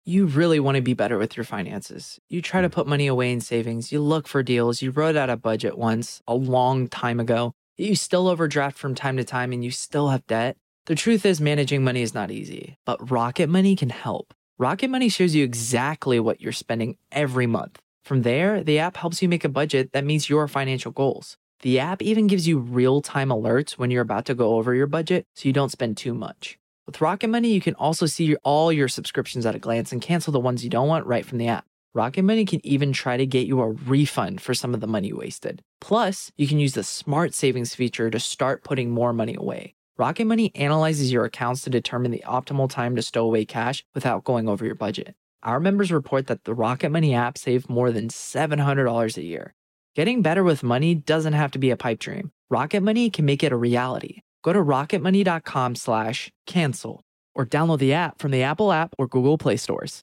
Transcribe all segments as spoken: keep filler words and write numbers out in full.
You really want to be better with your finances. You try to put money away in savings, you look for deals, you wrote out a budget once, a long time ago, you still overdraft from time to time and you still have debt. The truth is managing money is not easy, but Rocket Money can help. Rocket Money shows you exactly what you're spending every month. From there, the app helps you make a budget that meets your financial goals. The app even gives you real-time alerts when you're about to go over your budget so you don't spend too much. With Rocket Money, you can also see all your subscriptions at a glance and cancel the ones you don't want right from the app. Rocket Money can even try to get you a refund for some of the money you wasted. Plus, you can use the Smart Savings feature to start putting more money away. Rocket Money analyzes your accounts to determine the optimal time to stow away cash without going over your budget. Our members report that the Rocket Money app saved more than seven hundred dollars a year. Getting better with money doesn't have to be a pipe dream. Rocket Money can make it a reality. Go to rocketmoney.com slash cancel or download the app from the Apple app or Google Play stores.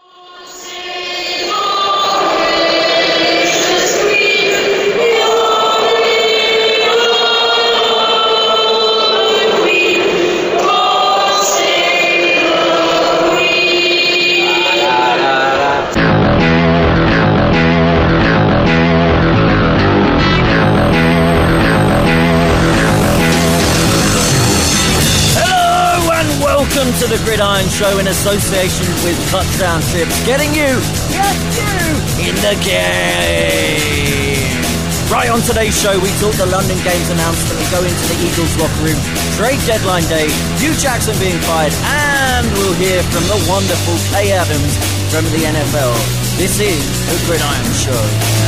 Welcome to the Gridiron Show in association with Touchdown Trips, getting you, yes you, in the game. Right, on today's show, we talk the London Games announcement and go into the Eagles locker room, trade deadline day, Hugh Jackson being fired, and we'll hear from the wonderful Kay Adams from the N F L. This is the Gridiron Show.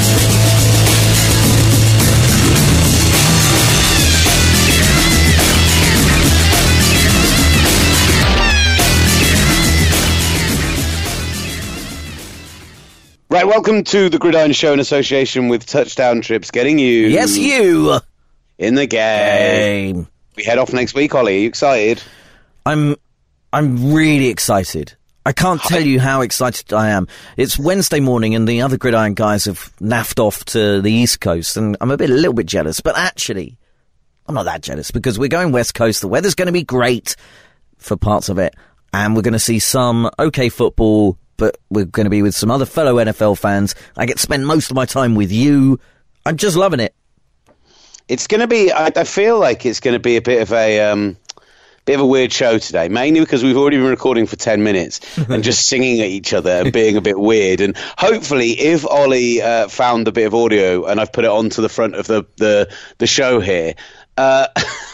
Right, welcome to the Gridiron Show in association with Touchdown Trips, getting you... Yes, you! In the game. game. We head off next week, Ollie. Are you excited? I'm I'm really excited. I can't tell you how excited I am. It's Wednesday morning and the other Gridiron guys have naffed off to the East Coast, and I'm a bit, a little bit jealous, but actually, I'm not that jealous because we're going West Coast. The weather's going to be great for parts of it, and we're going to see some okay football, but we're going to be with some other fellow N F L fans. I get to spend most of my time with you. I'm just loving it. It's going to be, I, I feel like it's going to be a bit of a, um, bit of a weird show today, mainly because we've already been recording for ten minutes and just singing at each other and being a bit weird. And hopefully if Ollie uh, found a bit of audio and I've put it onto the front of the, the, the show here, uh,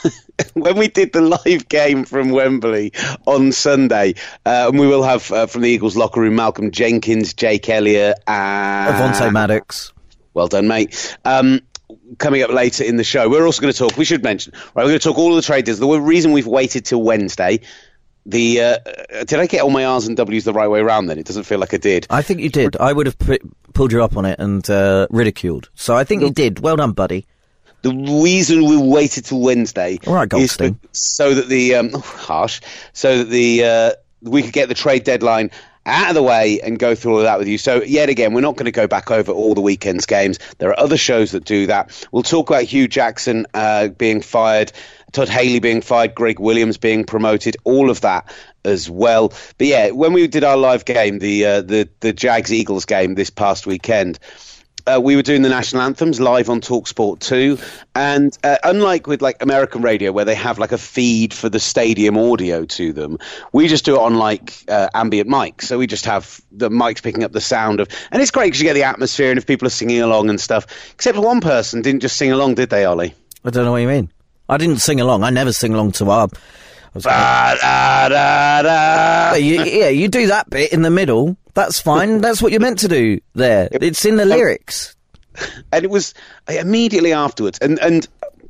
when we did the live game from Wembley on Sunday, uh, and we will have uh, from the Eagles locker room Malcolm Jenkins, Jake Elliott, and Avonte Maddox. Well done, mate. Um, coming up later in the show, we're also going to talk. We should mention, right? We're going to talk all of the trade deals. The reason we've waited till Wednesday. The uh, did I get all my R's and W's the right way around? Then it doesn't feel like I did. I think you did. I would have put, pulled you up on it and uh, ridiculed. So I think you did. Well done, buddy. The reason we waited till Wednesday All right, is for, so that the um, oh, harsh, so that the uh, we could get the trade deadline out of the way and go through all of that with you. So yet again, we're not going to go back over all the weekend's games. There are other shows that do that. We'll talk about Hugh Jackson uh, being fired, Todd Haley being fired, Greg Williams being promoted, all of that as well. But yeah, when we did our live game, the uh, the the Jags Eagles game this past weekend. Uh, we were doing the national anthems live on TalkSport two, and uh, unlike with like American radio where they have like a feed for the stadium audio to them, we just do it on like uh, ambient mics. So we just have the mics picking up the sound of, and it's great because you get the atmosphere and if people are singing along and stuff. Except one person didn't just sing along, did they, Ollie? I don't know what you mean. I didn't sing along. I never sing along to our. Da, da, da, da. You, yeah, you do that bit in the middle. That's fine. That's what you're meant to do there. It's in the lyrics. And it was immediately afterwards. And and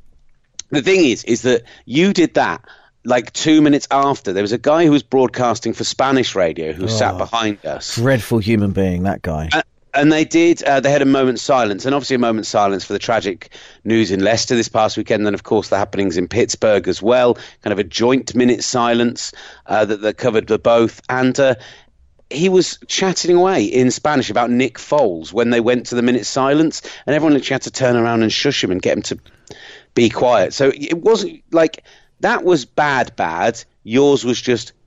the thing is, is that you did that like two minutes after. There was a guy who was broadcasting for Spanish radio who oh, sat behind us. Dreadful human being, that guy. And, and they did, uh, they had a moment's silence, and obviously a moment's silence for the tragic news in Leicester this past weekend, and then, of course, the happenings in Pittsburgh as well. Kind of a joint minute silence uh, that, that covered the both. And uh, he was chatting away in Spanish about Nick Foles when they went to the minute silence, and everyone literally had to turn around and shush him and get him to be quiet. So it wasn't like that was bad, bad. Yours was just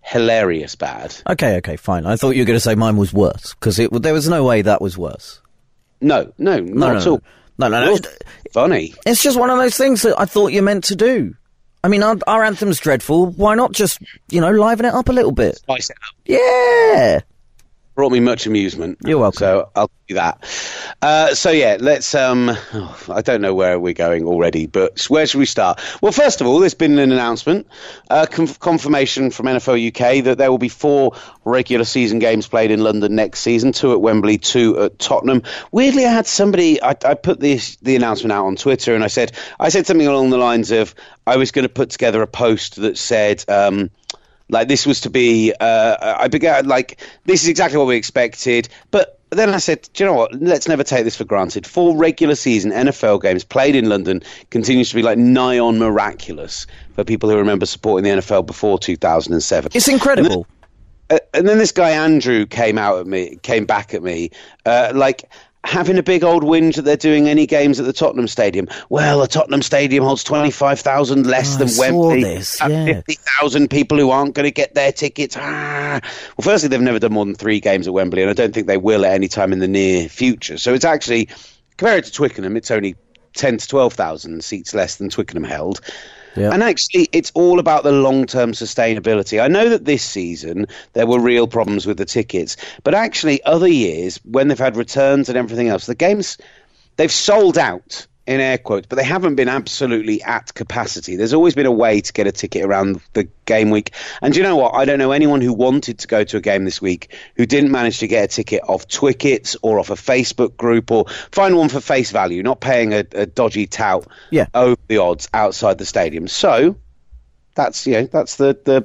hilarious bad. Okay, okay, fine. I thought you were going to say mine was worse, because there was no way that was worse. No, no, not no, no, at all. No, no, no. no. Funny. It's just one of those things that I thought you meant to do. I mean, our, our anthem's dreadful. Why not just, you know, liven it up a little bit? Spice it up. Yeah. Brought me much amusement. You're welcome. So I'll do that. Uh, so yeah, let's. Um, oh, I don't know where we're going already, but where should we start? Well, first of all, there's been an announcement, uh, conf- confirmation from N F L U K that there will be four regular season games played in London next season: two at Wembley, two at Tottenham. Weirdly, I had somebody. I, I put this the announcement out on Twitter, and I said I said something along the lines of I was going to put together a post that said. Um, Like this was to be, uh, I began like this is exactly what we expected. But then I said, do you know what? Let's never take this for granted. Four regular season N F L games played in London continues to be like nigh on miraculous for people who remember supporting the N F L before two thousand seven. It's incredible. And then, uh, and then this guy Andrew came out at me, came back at me, uh, like. having a big old whinge that they're doing any games at the Tottenham Stadium. Well, the Tottenham Stadium holds twenty-five thousand less oh, than I Wembley. Saw this, yeah. fifty thousand people who aren't going to get their tickets. Ah. Well, firstly, they've never done more than three games at Wembley, and I don't think they will at any time in the near future. So it's actually, compared to Twickenham, it's only ten to twelve thousand seats less than Twickenham held. Yeah. And actually, it's all about the long-term sustainability. I know that this season there were real problems with the tickets, but actually other years, when they've had returns and everything else, the games, they've sold out, in air quotes, but they haven't been absolutely at capacity. There's always been a way to get a ticket around the game week. And you know what? I don't know anyone who wanted to go to a game this week who didn't manage to get a ticket off Twickets or off a Facebook group or find one for face value, not paying a, a dodgy tout yeah. over the odds outside the stadium. So that's, you know, that's the the,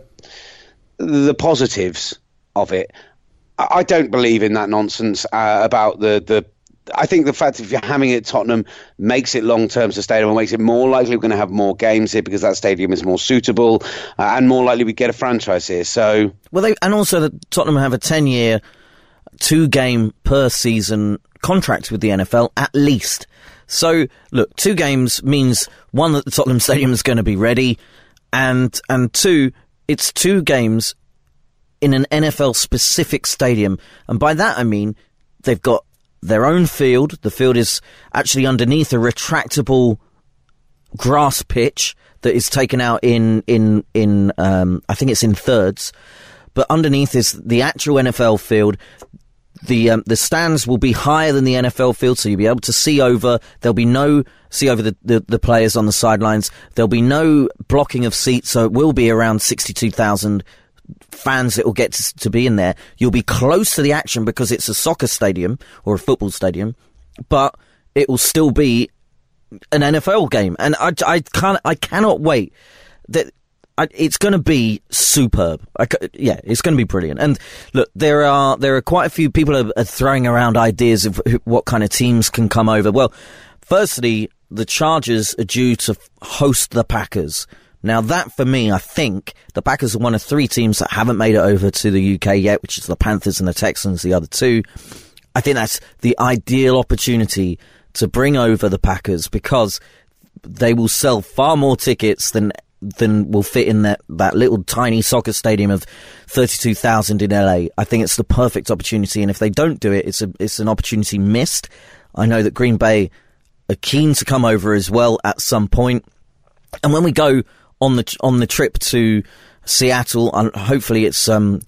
the positives of it. I, I don't believe in that nonsense uh, about the the I think the fact that if you're having it at Tottenham makes it long-term sustainable, makes it more likely we're going to have more games here because that stadium is more suitable uh, and more likely we get a franchise here. So, well, they, and also that Tottenham have a ten-year, two-game per season contract with the N F L at least. So, look, two games means one that the Tottenham Stadium is going to be ready, and and two, it's two games in an N F L-specific stadium, and by that I mean they've got their own field. The field is actually underneath a retractable grass pitch that is taken out in in in um, I think it's in thirds, but underneath is the actual N F L field. The um, the stands will be higher than the N F L field, so you'll be able to see over. There'll be no see over the, the, the players on the sidelines. There'll be no blocking of seats, so it will be around sixty-two thousand fans that will get to, to be in there. You'll be close to the action because it's a soccer stadium or a football stadium, but it will still be an N F L game, and I, I can't I cannot wait. That I, it's going to be superb. I, yeah, it's going to be brilliant. And look, there are there are quite a few people are, are throwing around ideas of who, what kind of teams can come over. Well, firstly, the Chargers are due to host the Packers. Now that, for me, I think the Packers are one of three teams that haven't made it over to the U K yet, which is the Panthers and the Texans, the other two. I think that's the ideal opportunity to bring over the Packers because they will sell far more tickets than than will fit in that, that little tiny soccer stadium of thirty-two thousand in L A. I think it's the perfect opportunity, and if they don't do it, it's a it's an opportunity missed. I know that Green Bay are keen to come over as well at some point, and when we go on the on the trip to Seattle, and hopefully it's um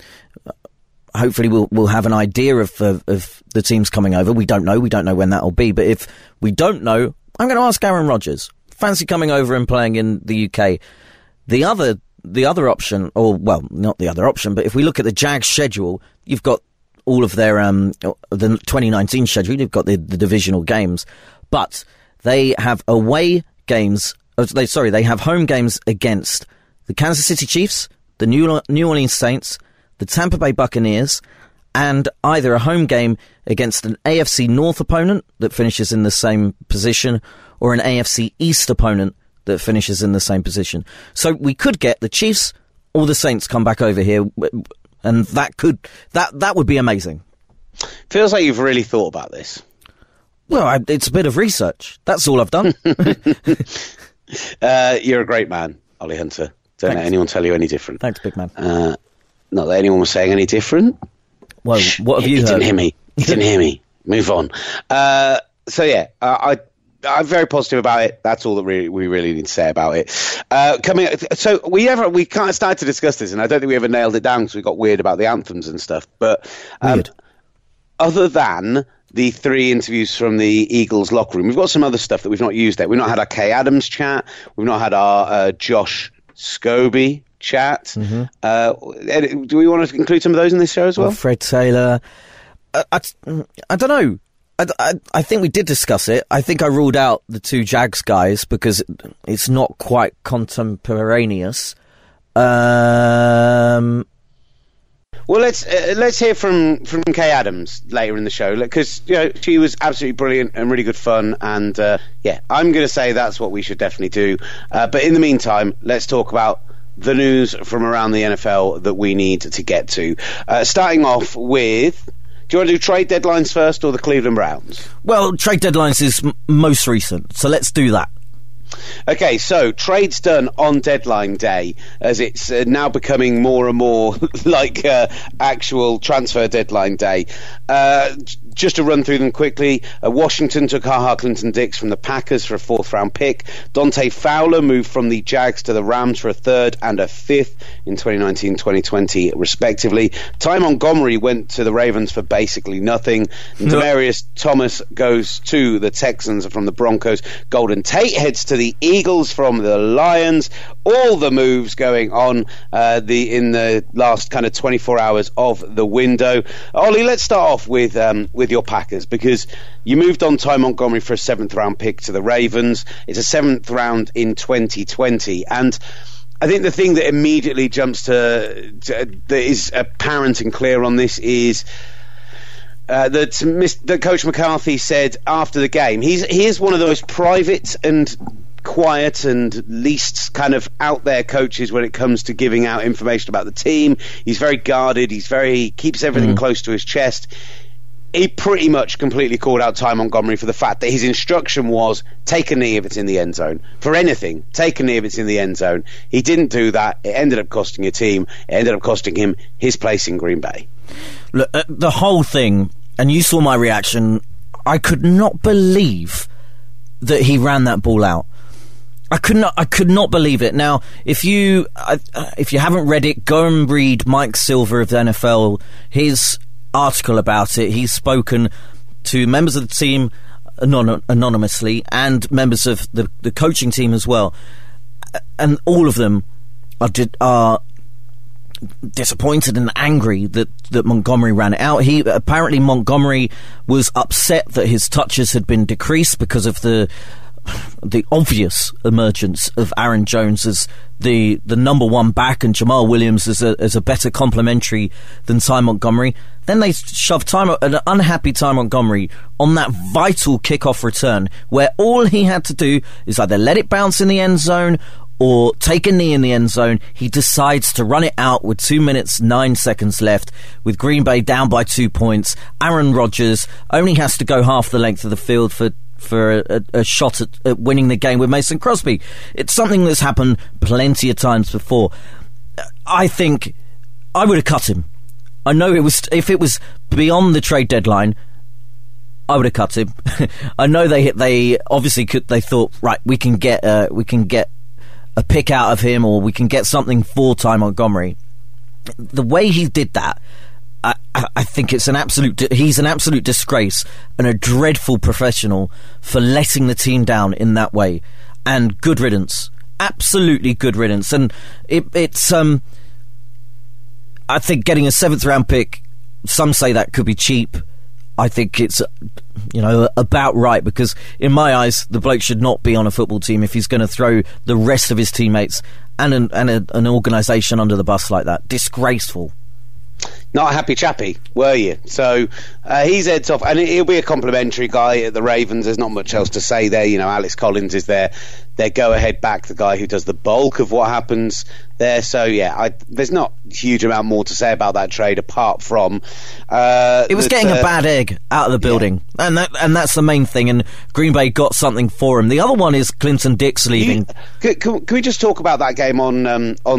hopefully we'll we'll have an idea of, of of the teams coming over. We don't know, we don't know when that'll be, but if we don't know, I'm going to ask Aaron Rodgers. Fancy coming over and playing in the U K? The other the other option, or well, not the other option, but if we look at the Jags schedule, you've got all of their um the twenty nineteen schedule. You've got the, the divisional games, but they have away games. They, sorry, they have home games against the Kansas City Chiefs, the New, New Orleans Saints, the Tampa Bay Buccaneers, and either a home game against an A F C North opponent that finishes in the same position or an A F C East opponent that finishes in the same position. So we could get the Chiefs or the Saints come back over here, and that could that that would be amazing. Feels like you've really thought about this. Well, I, it's a bit of research. That's all I've done. Uh, you're a great man, Ollie Hunter. Don't Thanks. let anyone tell you any different. Thanks, big man. Uh, Not that anyone was saying any different. Well, Shh, what have you, you you heard? didn't hear me. You didn't hear me. Move on. Uh, so yeah, uh, I. I'm very positive about it. That's all that we, we really need to say about it. Uh, coming, so we ever we kind of started to discuss this, and I don't think we ever nailed it down because we got weird about the anthems and stuff. But um, Weird. other than the three interviews from the Eagles locker room, we've got some other stuff that we've not used yet. We've not had our Kay Adams chat. We've not had our uh, Josh Scobie chat. Mm-hmm. Uh, do we want to include some of those in this show as well? Well, Fred Taylor. I, I, I don't know. I, I, I think we did discuss it. I think I ruled out the two Jags guys because it's not quite contemporaneous. Um, well, let's uh, let's hear from from Kay Adams later in the show because you know she was absolutely brilliant and really good fun. And uh, yeah, I'm going to say that's what we should definitely do. Uh, but in the meantime, let's talk about the news from around the N F L that we need to get to. Uh, starting off with. Do you want to do trade deadlines first or the Cleveland Browns? Well, trade deadlines is m- most recent, so let's do that. Okay, so trades done on deadline day, as it's uh, now becoming more and more like uh, actual transfer deadline day. Uh, just to run through them quickly, uh, Washington took HaHa Clinton-Dix from the Packers for a fourth round pick. Dante Fowler moved from the Jags to the Rams for a third and a fifth in twenty nineteen twenty twenty respectively. Ty Montgomery went to the Ravens for basically nothing. And Demaryius Thomas goes to the Texans from the Broncos. Golden Tate heads to the Eagles from the Lions. All the moves going on uh, the in the last kind of twenty-four hours of the window. Ollie, let's start off with um, with your Packers because you moved on Ty Montgomery for a seventh round pick to the Ravens. It's a seventh round in twenty twenty, and I think the thing that immediately jumps to, to that is apparent and clear on this is Uh, that, that Coach McCarthy said after the game, he's he is one of those private and quiet and least kind of out there coaches when it comes to giving out information about the team. He's very guarded. He's very keeps everything mm. close to his chest. He pretty much completely called out Ty Montgomery for the fact that his instruction was take a knee if it's in the end zone. For anything, take a knee if it's in the end zone. He didn't do that. It ended up costing your team. It ended up costing him his place in Green Bay. Look, uh, the whole thing, and you saw my reaction, I could not believe that he ran that ball out. I could not. I could not believe it. Now, if you uh, if you haven't read it, go and read Mike Silver of the N F L. His article about it. He's spoken to members of the team anon- anonymously and members of the, the coaching team as well, and all of them are did, are disappointed and angry that, that Montgomery ran it out. He apparently Montgomery was upset that his touches had been decreased because of the the obvious emergence of Aaron Jones as the the number one back and Jamal Williams as a as a better complementary than Ty Montgomery. Then they shoved Ty, an unhappy Ty Montgomery on that vital kickoff return where all he had to do is either let it bounce in the end zone or take a knee in the end zone. He decides to run it out with two minutes, nine seconds left, with Green Bay down by two points. Aaron Rodgers only has to go half the length of the field for for a, a shot at, at winning the game with Mason Crosby. It's something that's happened plenty of times before. I think I would have cut him. I know it was if it was beyond the trade deadline, I would have cut him. I know they they obviously could. They thought, right, we can get uh, we can get a pick out of him, or we can get something for Ty Montgomery. The way he did that, I, I think it's an absolute. He's an absolute disgrace and a dreadful professional for letting the team down in that way. And good riddance, absolutely good riddance. And it, it's. Um, I think getting a seventh round pick. Some say that could be cheap. I think it's, you know, about right, because in my eyes, the bloke should not be on a football team if he's going to throw the rest of his teammates and an, and a, an organisation under the bus like that. Disgraceful. Not a happy chappy, were you? So uh, he's heads off, and he'll be a complimentary guy at the Ravens. There's not much else to say there. You know, Alex Collins is there. Their go-ahead back, the guy who does the bulk of what happens there. So, yeah, I, there's not a huge amount more to say about that trade apart from... Uh, it was that, getting uh, a bad egg out of the building, yeah. and that and that's the main thing, and Green Bay got something for him. The other one is Clinton-Dix leaving. You, can, can we just talk about that game on um, on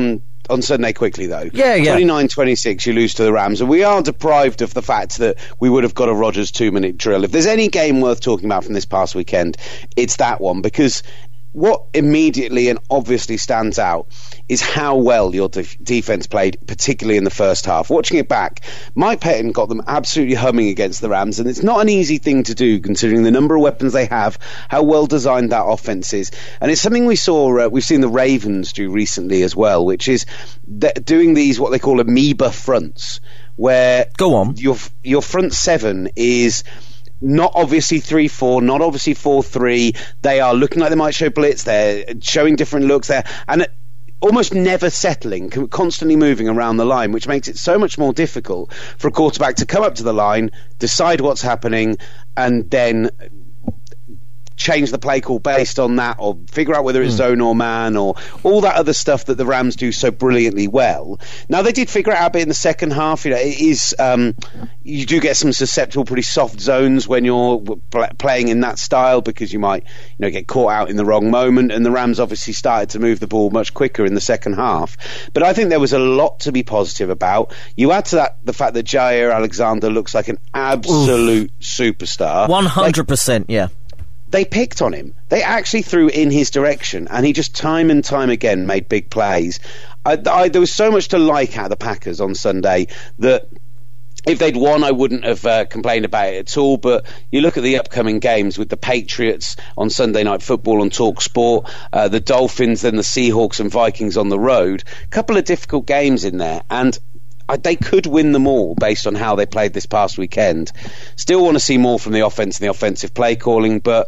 on Sunday quickly, though. Yeah, yeah. twenty-nine twenty-six, you lose to the Rams, and we are deprived of the fact that we would have got a Rodgers two-minute drill. If there's any game worth talking about from this past weekend, it's that one, because what immediately and obviously stands out is how well your de- defense played, particularly in the first half. Watching it back, Mike Pettin got them absolutely humming against the Rams, and it's not an easy thing to do considering the number of weapons they have, how well designed that offense is. And it's something we saw, uh, we've seen the Ravens do recently as well, which is th- doing these what they call amoeba fronts, where Go on. your your front seven is not obviously three four, not obviously four three. They are looking like they might show blitz. They're showing different looks there, and almost never settling, constantly moving around the line, which makes it so much more difficult for a quarterback to come up to the line, decide what's happening, and then change the play call based on that, or figure out whether it's mm. zone or man, or all that other stuff that the Rams do so brilliantly well. Now, they did figure it out a bit in the second half. You know, it is um, you do get some susceptible, pretty soft zones when you're pl- playing in that style, because you might, you know, get caught out in the wrong moment. And the Rams obviously started to move the ball much quicker in the second half. But I think there was a lot to be positive about. You add to that the fact that Jair Alexander looks like an absolute Oof. superstar. One hundred percent, like, yeah. They picked on him. They actually threw in his direction, and he just time and time again made big plays. I, I, there was so much to like out of the Packers on Sunday that if they'd won, I wouldn't have uh, complained about it at all. But you look at the upcoming games with the Patriots on Sunday Night Football on TalkSport, uh, the Dolphins, then the Seahawks and Vikings on the road. A couple of difficult games in there, and they could win them all based on how they played this past weekend. Still want to see more from the offense and the offensive play calling, but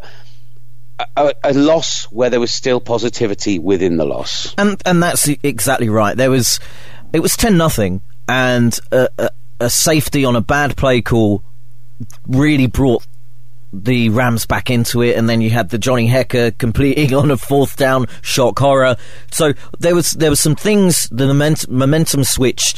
a, a loss where there was still positivity within the loss. And and that's exactly right. There was, it was ten nothing, and a, a, a safety on a bad play call really brought the Rams back into it, and then you had the Johnny Hecker completing on a fourth down shock horror. So there was there was some things. The moment, momentum switched.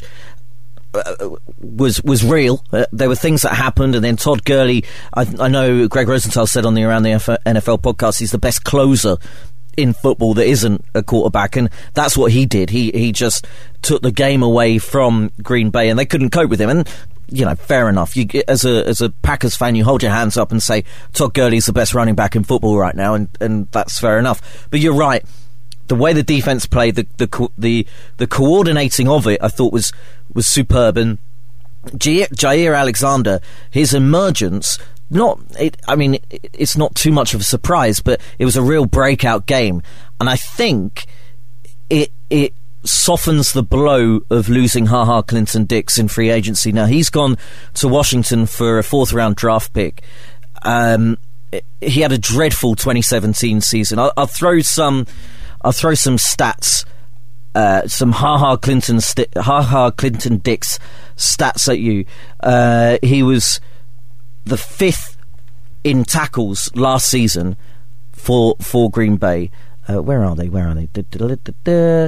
Uh, was was real. Uh, there were things that happened, and then Todd Gurley, I, I know Greg Rosenthal said on the Around the N F L podcast, he's the best closer in football that isn't a quarterback, and that's what he did. He he just took the game away from Green Bay, and they couldn't cope with him. And you know, fair enough. You, as a as a Packers fan, you hold your hands up and say Todd Gurley's the best running back in football right now, and, and that's fair enough. But you're right. The way the defense played, the the the, the coordinating of it, I thought was was superb. And Jair, Jair Alexander, his emergence, not it, I mean, it, it's not too much of a surprise, but it was a real breakout game, and I think it it softens the blow of losing Ha Ha Clinton Dix in free agency. Now he's gone to Washington for a fourth round draft pick. Um, he had a dreadful twenty seventeen season. I'll, I'll throw some. I'll throw some stats, uh, some Ha Ha Clinton, sti- Ha Ha Clinton Dix stats at you. Uh, he was the fifth in tackles last season for for Green Bay. Uh, where are they? Where are they? Da, da, da, da, da.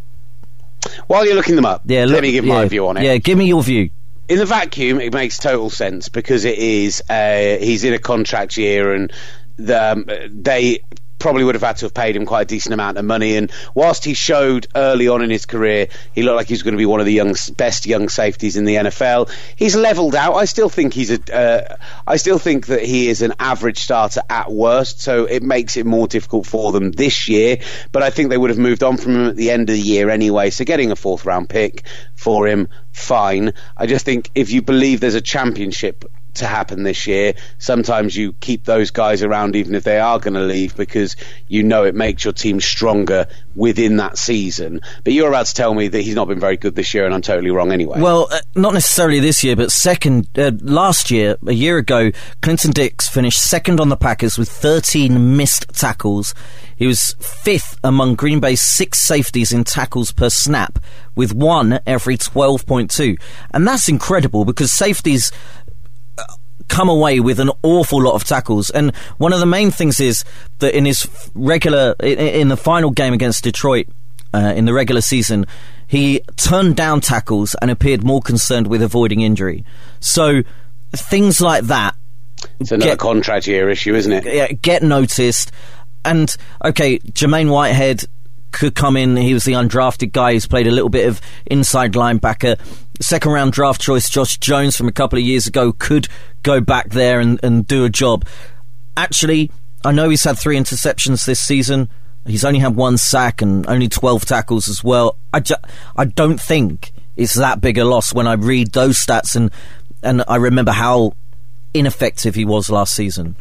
While you're looking them up, yeah, let look, me give yeah, my view on it. Yeah, give me your view. In the vacuum, it makes total sense because it is uh, he's in a contract year, and the, um, they probably would have had to have paid him quite a decent amount of money. And whilst he showed early on in his career he looked like he was going to be one of the young, best young safeties in the N F L, he's levelled out. I still think he's a uh, I still think that he is an average starter at worst, so it makes it more difficult for them this year. But I think they would have moved on from him at the end of the year anyway, so getting a fourth round pick for him, fine. I just think if you believe there's a championship to happen this year, sometimes you keep those guys around even if they are going to leave, because you know it makes your team stronger within that season. But you're about to tell me that he's not been very good this year, and I'm totally wrong anyway. Well, uh, not necessarily this year, but second uh, last year, a year ago, Clinton Dix finished second on the Packers with thirteen missed tackles. He was fifth among Green Bay's six safeties in tackles per snap, with one every twelve point two. And that's incredible, because safeties come away with an awful lot of tackles. And one of the main things is that in his regular in, in the final game against Detroit uh, in the regular season, he turned down tackles and appeared more concerned with avoiding injury. So things like that, it's another get, contract year issue, isn't it? Yeah, get noticed. And okay, Jermaine Whitehead could come in. He was the undrafted guy who's played a little bit of inside linebacker. Second round draft choice Josh Jones from a couple of years ago could go back there and, and do a job. Actually, I know he's had three interceptions this season. He's only had one sack and only twelve tackles as well. I, ju- I don't think it's that big a loss when I read those stats and, and I remember how ineffective he was last season.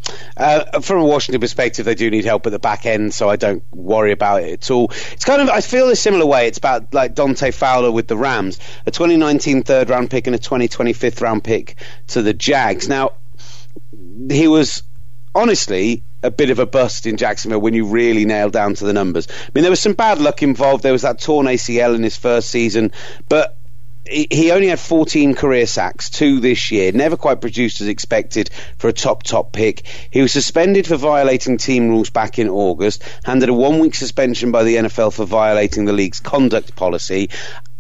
Uh, from a Washington perspective, they do need help at the back end, so I don't worry about it at all. It's kind of, I feel a similar way. It's about like Dante Fowler with the Rams, a twenty nineteen third round pick and a twenty twenty fifth round pick to the Jags. Now, he was honestly a bit of a bust in Jacksonville when you really nailed down to the numbers. I mean, there was some bad luck involved. There was that torn A C L in his first season, but he only had fourteen career sacks, two this year, never quite produced as expected for a top, top pick. He was suspended for violating team rules back in August, handed a one-week suspension by the N F L for violating the league's conduct policy.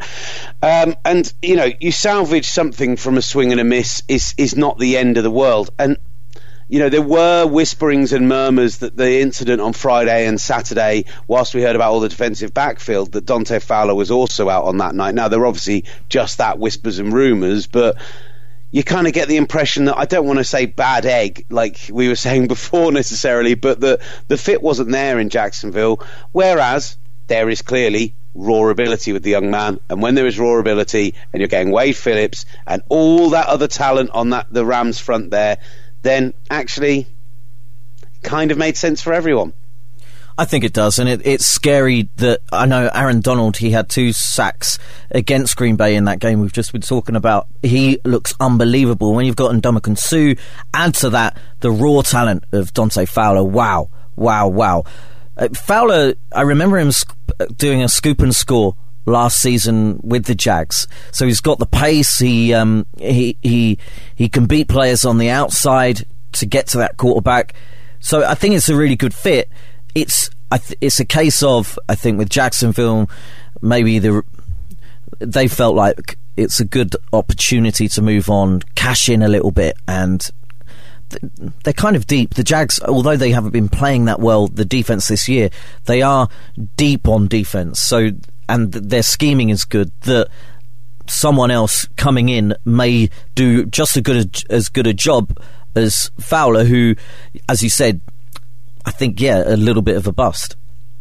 Um, and, you know, you salvage something from a swing and a miss is, is not the end of the world. And you know, there were whisperings and murmurs that the incident on Friday and Saturday, whilst we heard about all the defensive backfield, that Dante Fowler was also out on that night. Now, they're obviously just that, whispers and rumours, but you kind of get the impression that, I don't want to say bad egg, like we were saying before necessarily, but the, the fit wasn't there in Jacksonville, whereas there is clearly raw ability with the young man, and when there is raw ability and you're getting Wade Phillips and all that other talent on that the Rams front there, then actually kind of made sense for everyone. I think it does, and it, it's scary that I know Aaron Donald, he had two sacks against Green Bay in that game we've just been talking about. He looks unbelievable. When you've got Ndamukong Suh, add to that the raw talent of Dante Fowler. Wow, wow, wow. Uh, Fowler, I remember him sc- doing a scoop and score last season with the Jags. So he's got the pace, he um, he he he can beat players on the outside to get to that quarterback. So I think it's a really good fit. It's I th- it's a case of, I think with Jacksonville, maybe the they felt like it's a good opportunity to move on, cash in a little bit, and they're kind of deep. The Jags, although they haven't been playing that well, the defense this year, they are deep on defense. So, and their scheming is good, that someone else coming in may do just as good a, as good a job as Fowler, who, as you said, I think, yeah, a little bit of a bust.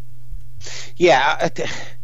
Yeah, I,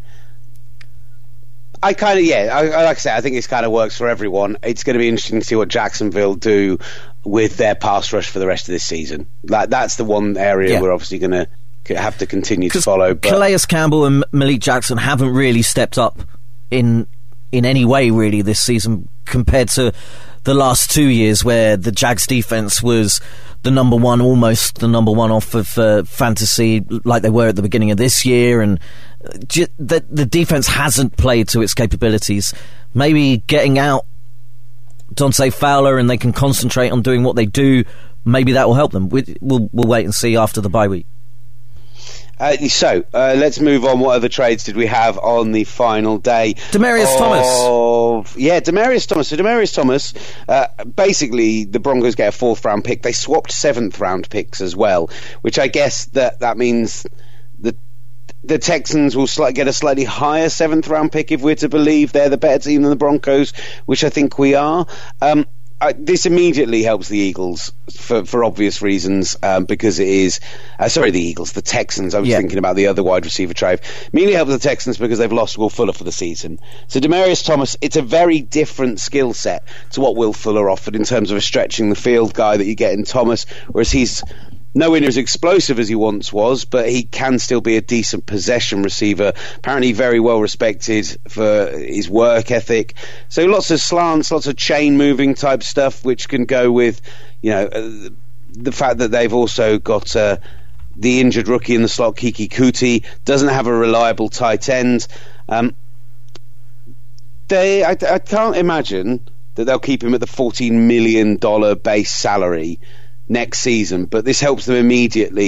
I kind of, yeah, I, like I said, I think this kind of works for everyone. It's going to be interesting to see what Jacksonville do with their pass rush for the rest of this season. Like, that's the one area yeah. we're obviously going to have to continue to follow. But Calais Campbell and Malik Jackson haven't really stepped up in in any way really this season compared to the last two years where the Jags defense was the number one, almost the number one off of uh, fantasy, like they were at the beginning of this year, and j- the, the defense hasn't played to its capabilities. Maybe getting out Dante Fowler and they can concentrate on doing what they do, maybe that will help them. We, we'll, we'll wait and see after the bye week. Uh, so uh, let's move on. What other trades did we have on the final day? Demaryius of, Thomas. Yeah, Demaryius Thomas. So Demaryius Thomas, uh, basically the Broncos get a fourth round pick. They swapped seventh round picks as well, which I guess that, that means the the Texans will sli- get a slightly higher seventh round pick if we're to believe they're the better team than the Broncos, which I think we are. Um, I, this immediately helps the Eagles for, for obvious reasons, um, because it is uh, sorry the Eagles the Texans I was yeah. thinking about the other wide receiver trade. Immediately helps the Texans because they've lost Will Fuller for the season. So Demaryius Thomas, it's a very different skill set to what Will Fuller offered in terms of a stretching the field guy that you get in Thomas, whereas he's nowhere near as explosive as he once was, but he can still be a decent possession receiver. Apparently very well respected for his work ethic. So lots of slants, lots of chain moving type stuff, which can go with, you know, uh, the fact that they've also got uh, the injured rookie in the slot, Kiki Kuti, doesn't have a reliable tight end. Um, they, I, I can't imagine that they'll keep him at the fourteen million dollars base salary next season, but this helps them immediately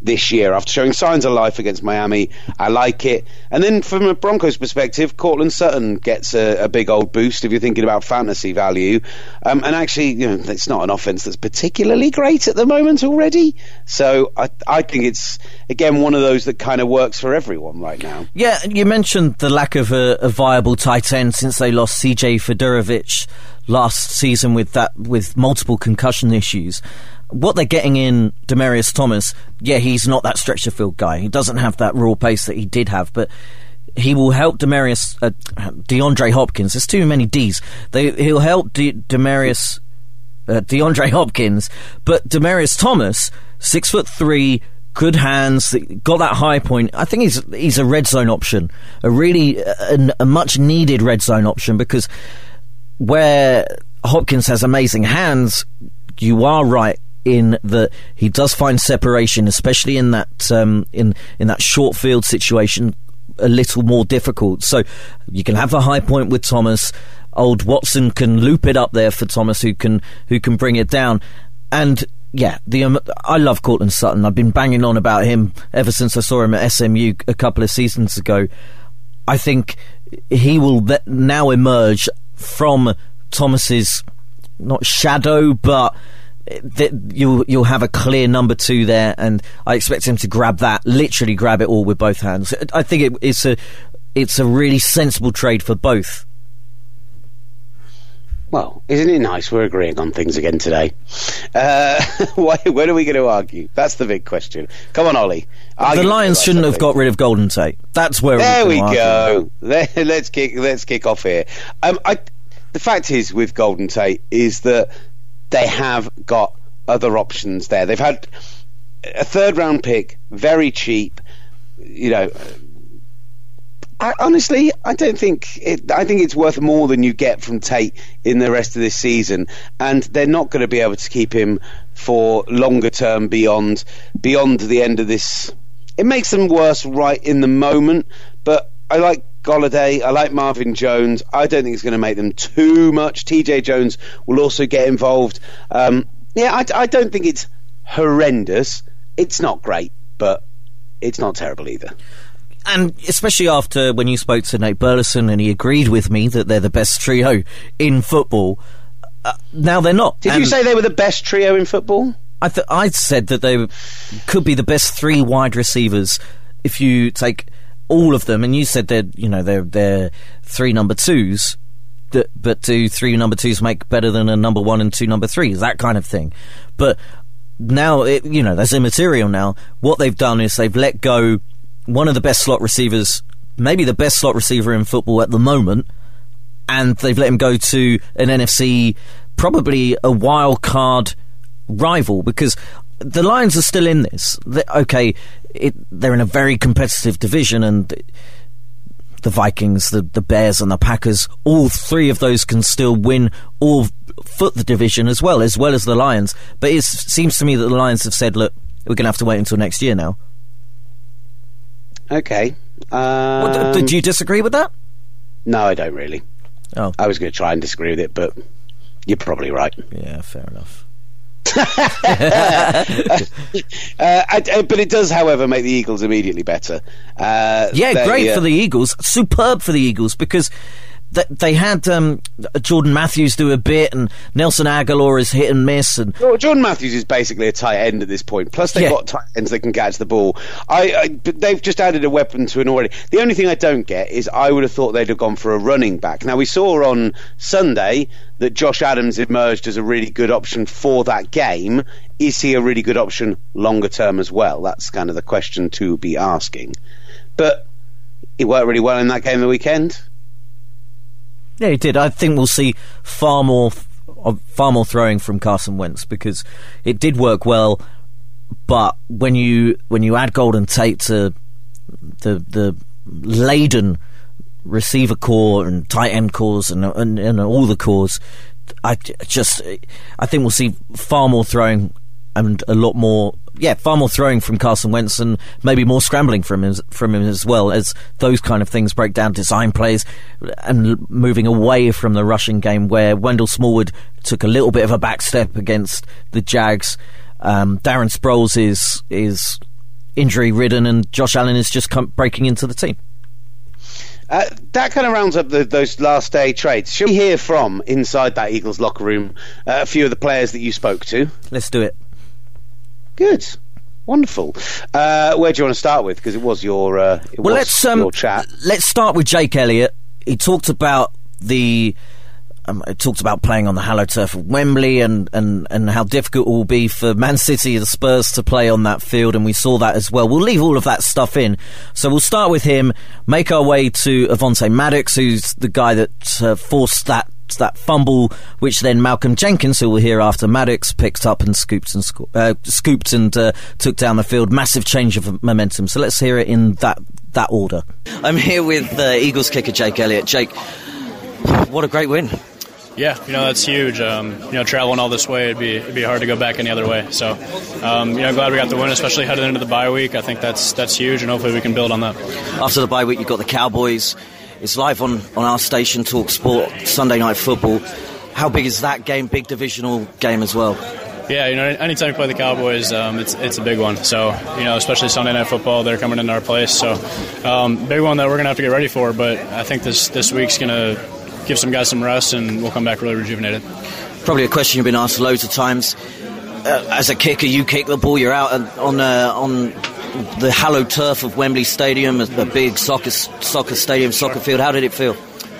this year after showing signs of life against Miami. I like it. And then from a Broncos perspective, Cortland Sutton gets a, a big old boost if you're thinking about fantasy value. Um, and actually, you know, it's not an offense that's particularly great at the moment already. So I, I think it's, again, one of those that kind of works for everyone right now. Yeah, you mentioned the lack of a, a viable tight end since they lost C J Fedorovic last season with that with multiple concussion issues. What they're getting in Demaryius Thomas, yeah, he's not that stretch of field guy. He doesn't have that raw pace that he did have, but he will help Demaryius, uh, DeAndre Hopkins. There's too many D's. They, he'll help De- Demaryius, uh, DeAndre Hopkins, but Demaryius Thomas, six foot three, good hands, got that high point. I think he's he's a red zone option, a really a, a much needed red zone option, because where Hopkins has amazing hands, you are right in that he does find separation, especially in that um, in in that short field situation, a little more difficult. So you can have a high point with Thomas. Old Watson can loop it up there for Thomas, who can who can bring it down. And yeah, the um, I love Cortland Sutton. I've been banging on about him ever since I saw him at S M U a couple of seasons ago. I think he will th- now emerge from Thomas's not shadow, but That you'll you'll have a clear number two there, and I expect him to grab that, literally grab it all with both hands. I think it, it's a it's a really sensible trade for both. Well, isn't it nice we're agreeing on things again today? Uh, why, when are we going to argue? That's the big question. Come on, Ollie. The Lions shouldn't have got rid of Golden Tate. That's where there we argue. go. Let's kick let's kick off here. Um, I, the fact is, with Golden Tate, is that they have got other options there. They've had a third round pick, very cheap. You know, I, honestly, I don't think it, I think it's worth more than you get from Tate in the rest of this season, and they're not going to be able to keep him for longer term beyond beyond the end of this. It makes them worse right in the moment, but I like Golladay, I like Marvin Jones. I don't think it's going to make them too much. T J Jones will also get involved. Um, yeah, I, I don't think it's horrendous. It's not great, but it's not terrible either. And especially after when you spoke to Nate Burleson and he agreed with me that they're the best trio in football, uh, now they're not. Did and you say they were the best trio in football? I th- I said that they could be the best three wide receivers if you take all of them, and you said they're you know they're they're three number twos, that, but do three number twos make better than a number one and two number threes, that kind of thing. But now it, you know that's immaterial now. What they've done is they've let go one of the best slot receivers, maybe the best slot receiver in football at the moment, and they've let him go to an N F C, probably a wild card rival, because the Lions are still in this. They, okay, it, they're in a very competitive division, and the Vikings, the, the Bears and the Packers, all three of those can still win or foot the division as well, as well as the Lions. But it seems to me that the Lions have said, look, we're going to have to wait until next year now. Okay. Um, well, did you disagree with that? No, I don't really. Oh, I was going to try and disagree with it, but you're probably right. Yeah, fair enough. uh, I, I, but it does, however, make the Eagles immediately better. Uh, yeah, they, great uh, for the Eagles. Superb for the Eagles, because th- they had um, Jordan Matthews do a bit, and Nelson Aguilar is hit and miss. And well, Jordan Matthews is basically a tight end at this point. Plus, they've yeah. got tight ends that can catch the ball. I, I, but they've just added a weapon to an already. The only thing I don't get is I would have thought they'd have gone for a running back. Now, we saw on Sunday that Josh Adams emerged as a really good option for that game. Is he a really good option longer term as well? That's kind of the question to be asking. But he worked really well in that game the weekend. Yeah, he did. I think we'll see far more, far more throwing from Carson Wentz, because it did work well. But when you when you add Golden Tate to the the laden receiver core and tight end cores and, and and all the cores, I just I think we'll see far more throwing and a lot more. Yeah, far more throwing from Carson Wentz, and maybe more scrambling from him, from him as well, as those kind of things break down design plays and moving away from the rushing game, where Wendell Smallwood took a little bit of a back step against the Jags. Um, Darren Sproles is is injury-ridden, and Josh Allen is just come breaking into the team. Uh, that kind of rounds up the, those last day trades. Should we hear from inside that Eagles locker room uh, a few of the players that you spoke to? Let's do it. Good. Wonderful. Uh, where do you want to start with? Because it was your uh, it well, was let's, um, your chat. Let's start with Jake Elliott. He talked about the um, it talked about playing on the hallowed turf of Wembley and, and, and how difficult it will be for Man City, the Spurs, to play on that field, and we saw that as well. We'll leave all of that stuff in. So we'll start with him, make our way to Avonte Maddox, who's the guy that uh, forced that that fumble, which then Malcolm Jenkins, who we'll hear after Maddox, picked up and scooped and sco- uh, scooped and uh, took down the field. Massive change of momentum. So let's hear it in that that order. I'm here with uh, Eagles kicker Jake Elliott. Jake, what a great win. Yeah, you know, that's huge. Um, you know, traveling all this way, it'd be it'd be hard to go back any other way. So, um, you know, glad we got the win, especially headed into the bye week. I think that's that's huge, and hopefully we can build on that. After the bye week, you've got the Cowboys. It's live on, on our station, Talk Sport, Sunday Night Football. How big is that game? Big divisional game as well. Yeah, you know, anytime you play the Cowboys, um, it's it's a big one. So, you know, especially Sunday Night Football, they're coming into our place. So, um, big one that we're going to have to get ready for. But I think this, this week's going to give some guys some rest, and we'll come back really rejuvenated. Probably a question you've been asked loads of times. Uh, as a kicker, you kick the ball, you're out on uh, on the hallowed turf of Wembley Stadium, a big soccer soccer stadium, soccer field. How did it feel?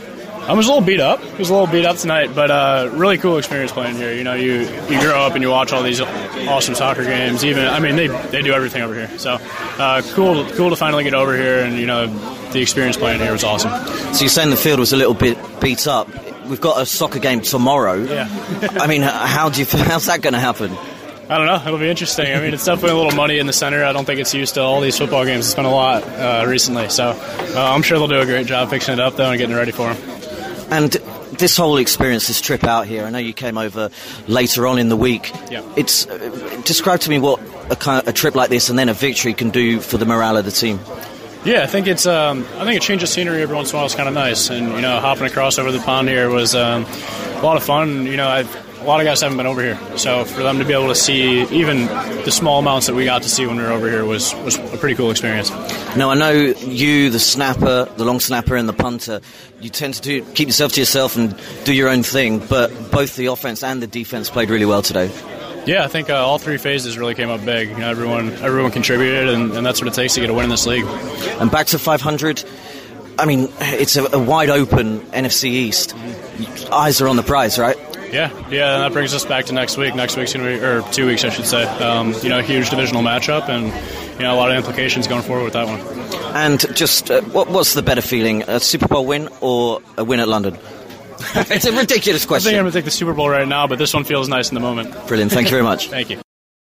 I was a little beat up. I was a little beat up tonight, but uh, really cool experience playing here. You know, you, you grow up and you watch all these awesome soccer games. Even, I mean, they they do everything over here. So uh, cool, cool to finally get over here, and you know, the experience playing here was awesome. So you're saying the field was a little bit beat up. We've got a soccer game tomorrow. Yeah. I mean, how do you? How's that going to happen? I don't know. It'll be interesting. I mean, it's definitely a little muddy in the center. I don't think it's used to all these football games. It's been a lot uh, recently. So uh, I'm sure they'll do a great job fixing it up, though, and getting it ready for them. And this whole experience, this trip out here, I know you came over later on in the week. Yeah. It's uh, describe to me what a, kind of, a trip like this and then a victory can do for the morale of the team. Yeah, I think it's. Um, I think a change of scenery every once in a while is kind of nice, and you know, hopping across over the pond here was um, a lot of fun. You know, I've, a lot of guys haven't been over here, so for them to be able to see even the small amounts that we got to see when we were over here was was a pretty cool experience. Now, I know you, the snapper, the long snapper, and the punter, you tend to do, keep yourself to yourself and do your own thing, but both the offense and the defense played really well today. Yeah, I think uh, all three phases really came up big. You know, everyone everyone contributed, and, and that's what it takes to get a win in this league. And back to five hundred, I mean, it's a, a wide-open N F C East. Eyes are on the prize, right? Yeah, yeah, and that brings us back to next week. Next week's going to be, or two weeks, I should say. Um, you know, a huge divisional matchup, and you know, a lot of implications going forward with that one. And just, uh, what, what's the better feeling, a Super Bowl win or a win at London? It's a ridiculous question. I think I'm going to take the Super Bowl right now, but this one feels nice in the moment. Brilliant. Thank you very much. Thank you.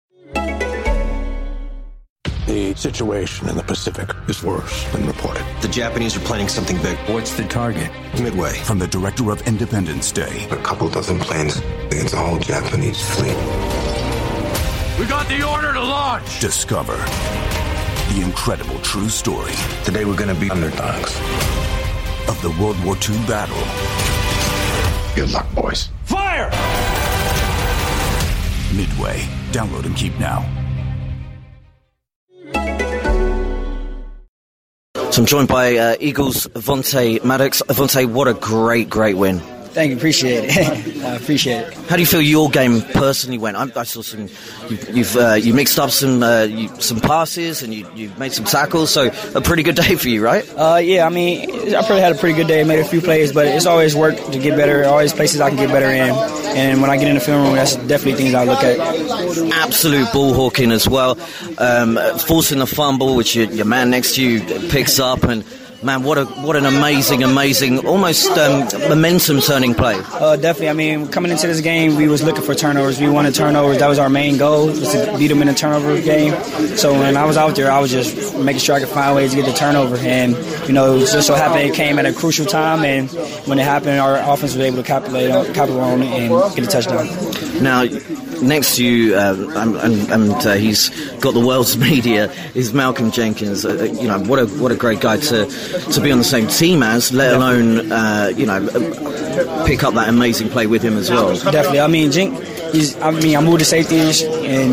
The situation in the Pacific is worse than reported. The Japanese are planning something big. What's the target? Midway. From the director of Independence Day. A couple dozen planes against the whole Japanese fleet. We got the order to launch! Discover the incredible true story. Today we're going to be underdogs. Of the World War Two battle. Good luck, boys. Fire! Midway. Download and keep now. So I'm joined by uh, Eagles' Avonte Maddox. Avonte, what a great, great win. Thank you, appreciate it. I appreciate it. How do you feel your game personally went? I, I saw some. You, you've uh, you mixed up some uh, you, some passes and you you made some tackles. So a pretty good day for you, right? Uh, yeah, I mean, I probably had a pretty good day. Made a few plays, but it's always work to get better. Always places I can get better in. And when I get in the film room, that's definitely things I look at. Absolute ball hawking as well, um, forcing the fumble, which your, your man next to you picks up and. Man, what a what an amazing, amazing, almost um, momentum-turning play. Uh, definitely. I mean, coming into this game, we was looking for turnovers. We wanted turnovers. That was our main goal, was to beat them in a turnover game. So when I was out there, I was just making sure I could find ways to get the turnover. And, you know, it just so happened it came at a crucial time. And when it happened, our offense was able to capitulate on, capitalize on it and get a touchdown. Now, next to you, uh, and, and, and uh, he's got the world's media, is Malcolm Jenkins. Uh, you know, what a what a great guy to to be on the same team as, let alone uh, you know pick up that amazing play with him as well. Definitely. I mean, Jink. He's, I mean, I moved to safety, and Jink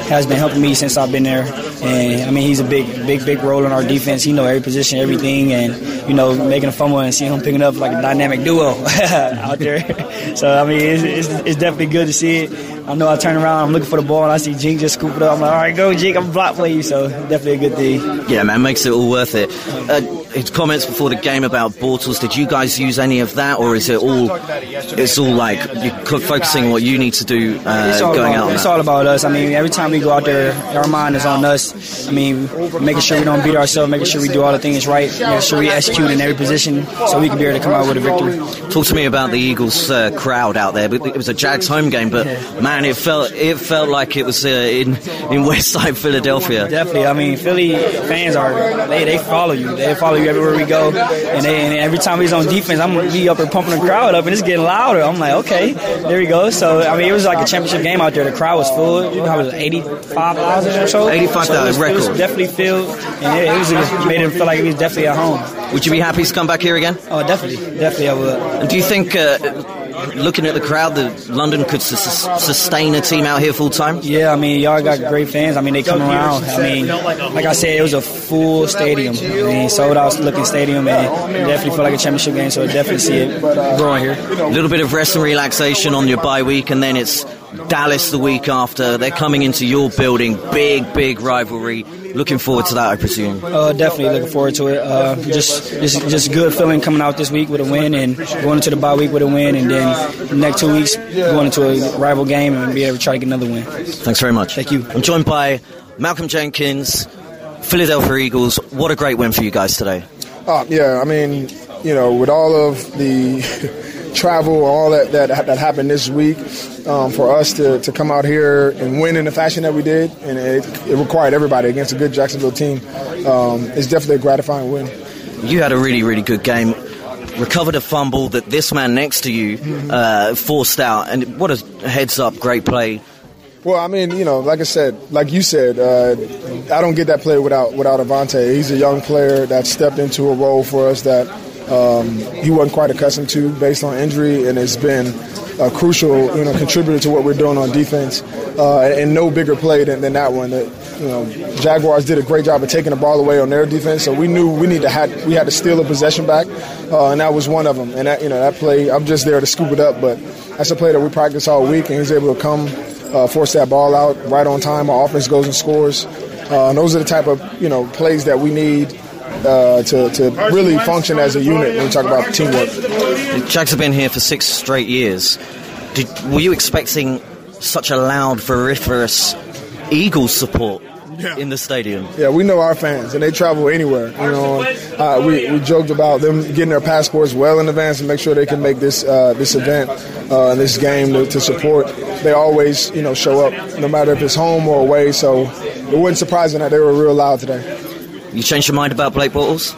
has been helping me since I've been there. And I mean, he's a big, big, big role in our defense. He knows every position, everything, and you know, making a fumble and seeing him picking up like a dynamic duo out there. So I mean, it's, it's, it's definitely good to see it. I know I turn around, I'm looking for the ball, and I see Jink just scoop it up. I'm like, all right, go, Jink, I'm block for you. So definitely a good thing. Yeah, man, makes it all worth it. Uh, his comments before the game about Bortles, did you guys use any of that, or is it all? It's all like you're focusing on what you need to do uh, going about, out. It's that. all about us. I mean, every time we go out there, our mind is on us. I mean, making sure we don't beat ourselves, making sure we do all the things right, making sure we execute in every position, so we can be able to come out with a victory. Talk to me about the Eagles uh, crowd out there. It was a Jags home game, but man, it felt it felt like it was uh, in in Westside Philadelphia. Definitely. I mean, Philly fans are they, they follow you. They follow you everywhere we go, and, they, and every time he's on defense, I'm gonna be up there pumping the crowd up, and it's getting louder. I'm like, okay, there we go. So I mean, it was like a championship game out there. The crowd was full. You know, it was eighty-five thousand or so. eighty-five thousand so record. It was definitely filled, and it, it was it made him feel like he was definitely at home. Would you be happy to come back here again? Oh, definitely, definitely, I would. And do you think, uh, looking at the crowd, that London could su- sustain a team out here full time? Yeah, I mean, y'all got great fans. I mean, they come around. I mean, like I said, it was a full stadium. I mean, sold out looking stadium, and it definitely felt like a championship game. So I definitely see it growing here. A little bit of rest and relaxation on your bye week, and then it's Dallas the week after. They're coming into your building. Big, big rivalry. Looking forward to that, I presume. Uh, definitely looking forward to it. Uh, just, just, just good feeling coming out this week with a win, and going into the bye week with a win, and then the next two weeks going into a rival game and be able to try to get another win. Thanks very much. Thank you. I'm joined by Malcolm Jenkins, Philadelphia Eagles. What a great win for you guys today. Uh, yeah, I mean, you know, with all of the travel, all that, that that happened this week, um, for us to, to come out here and win in the fashion that we did, and it, it required everybody against a good Jacksonville team. Um, it's definitely a gratifying win. You had a really, really good game. Recovered a fumble that this man next to you uh, forced out, and what a heads-up, great play. Well, I mean, you know, like I said, like you said, uh, I don't get that play without without Avonte. He's a young player that stepped into a role for us that um, he wasn't quite accustomed to based on injury, and it's been a crucial, you know, contributor to what we're doing on defense. Uh, and no bigger play than, than that one. That, you know, Jaguars did a great job of taking the ball away on their defense, so we knew we need to had we had to steal a possession back, uh, and that was one of them. And that, you know, that play, I'm just there to scoop it up, but that's a play that we practiced all week, and he's able to come. Uh, force that ball out right on time. Our offense goes and scores. Uh, and those are the type of, you know, plays that we need uh, to, to really function as a unit when we talk about teamwork. The Jags have been here for six straight years. Did, were you expecting such a loud, vociferous Eagles support yeah. in the stadium? Yeah, we know our fans, and they travel anywhere. You know, uh, we, we joked about them getting their passports well in advance to make sure they can make this uh, this event, uh, this game to, to support. They always, you know, show up, no matter if it's home or away. So it wasn't surprising that they were real loud today. You changed your mind about Blake Bortles?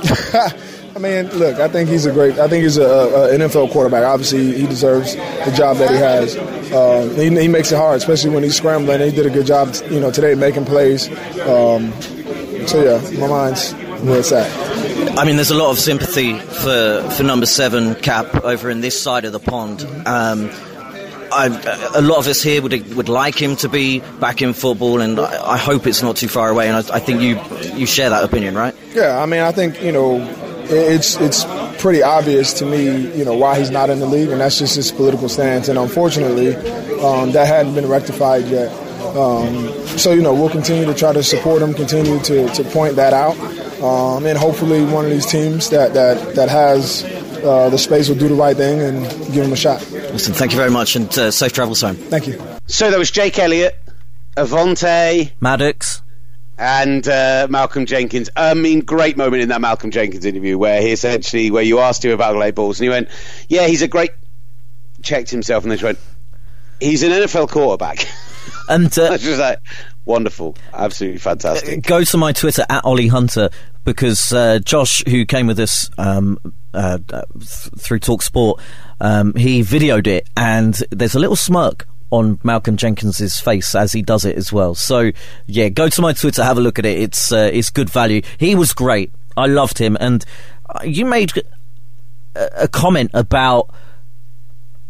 I mean, look, I think he's a great. I think he's a, a, an N F L quarterback. Obviously, he deserves the job that he has. Uh, he, he makes it hard, especially when he's scrambling. He did a good job, you know, today making plays. Um, so yeah, my mind's where it's at. I mean, there's a lot of sympathy for, for number seven, Cap, over in this side of the pond. Um, I, a lot of us here would would like him to be back in football, and I, I hope it's not too far away. And I, I think you you share that opinion, right? Yeah, I mean, I think, you know, it's it's pretty obvious to me, you know, why he's not in the league, and that's just his political stance. And unfortunately, um, that hadn't been rectified yet. Um, so, you know, we'll continue to try to support him, continue to, to point that out, um, and hopefully one of these teams that that that has uh, the space will do the right thing and give him a shot. Listen, thank you very much, and uh, safe travels home. Thank you. So that was Jake Elliott, Avonte Maddox, and uh, Malcolm Jenkins. I mean, great moment in that Malcolm Jenkins interview where he essentially, where you asked him about Blake Bortles, and he went, "Yeah, he's a great." Checked himself, and then he went, "He's an N F L quarterback." And uh, just like, wonderful, absolutely fantastic. Go to my Twitter at Ollie Hunter, because uh, Josh, who came with us um, uh, uh, th- through Talk Sport, um, he videoed it, and there's a little smirk on Malcolm Jenkins's face as he does it as well. So yeah, go to my Twitter, have a look at it. It's uh, it's good value. He was great. I loved him, and you made a, a comment about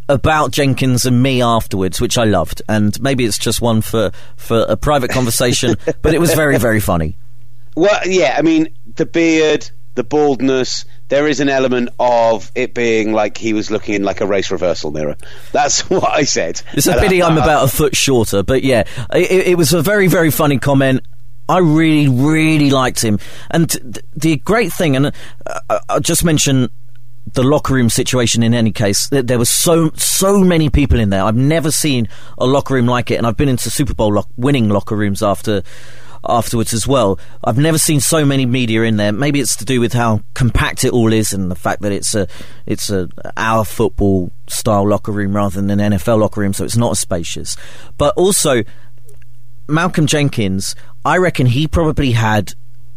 about Jenkins and me afterwards, which I loved, and maybe it's just one for, for a private conversation, but it was very, very funny. Well, yeah, I mean, the beard, the baldness, there is an element of it being like he was looking in like a race reversal mirror. That's what I said. It's a pity I'm about a foot shorter, but yeah, it, it was a very, very funny comment. I really, really liked him. And th- the great thing, and uh, I'll just mention the locker room situation in any case, there were so so many people in there. I've never seen a locker room like it, and I've been into Super Bowl lo- winning locker rooms after afterwards as well. I've never seen so many media in there. Maybe it's to do with how compact it all is and the fact that it's a it's a our football style locker room rather than an N F L locker room, so it's not as spacious. But also, Malcolm Jenkins, I reckon he probably had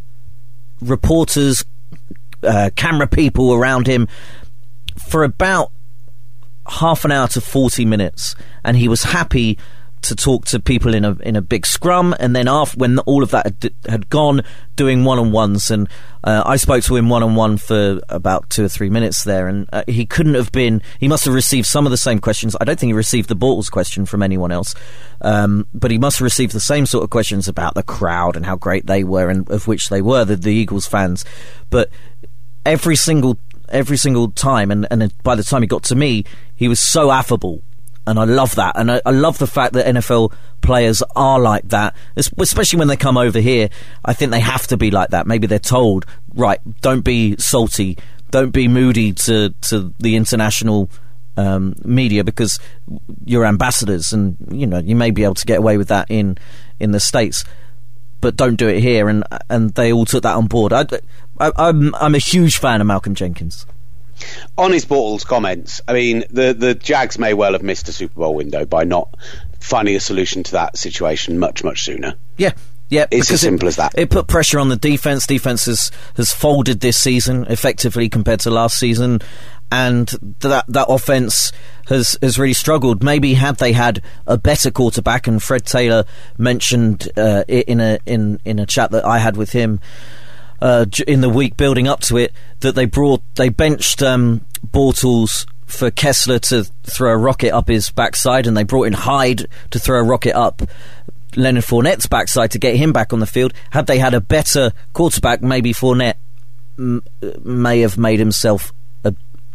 reporters, Uh, camera people around him for about half an hour to forty minutes, and he was happy to talk to people in a in a big scrum, and then after, when all of that had, had gone, doing one-on-ones, and uh, I spoke to him one-on-one for about two or three minutes there, and uh, he couldn't have been, he must have received some of the same questions. I don't think he received the Bortles question from anyone else, um, but he must have received the same sort of questions about the crowd and how great they were, and of which they were, the, the Eagles fans. But every single every single time, and, and by the time he got to me, he was so affable, and I love that. And I, I love the fact that N F L players are like that, especially when they come over here. I think they have to be like that. Maybe they're told, right, don't be salty, don't be moody to, to the international um, media, because you're ambassadors, and you know you may be able to get away with that in in the States, but don't do it here. And and they all took that on board. I, I, I'm I'm a huge fan of Malcolm Jenkins. On his Bortles comments, I mean, the the Jags may well have missed a Super Bowl window by not finding a solution to that situation much much sooner. Yeah. Yeah, it's as simple it, as that. It put pressure on the defense. Defense has, has folded this season effectively compared to last season, and that that offense has has really struggled. Maybe had they had a better quarterback, and Fred Taylor mentioned uh, in a in in a chat that I had with him uh, in the week building up to it, that they brought they benched um, Bortles for Kessler to throw a rocket up his backside, and they brought in Hyde to throw a rocket up Leonard Fournette's backside to get him back on the field. Had they had a better quarterback, maybe Fournette m- may have made himself a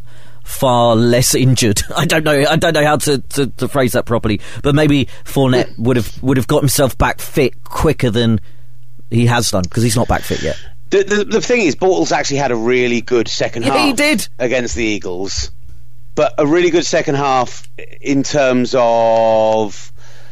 far less injured. I don't know. I don't know how to, to, to phrase that properly. But maybe Fournette would have would have got himself back fit quicker than he has done, because he's not back fit yet. The, the the thing is, Bortles actually had a really good second yeah, half. He did against the Eagles, but a really good second half in terms of.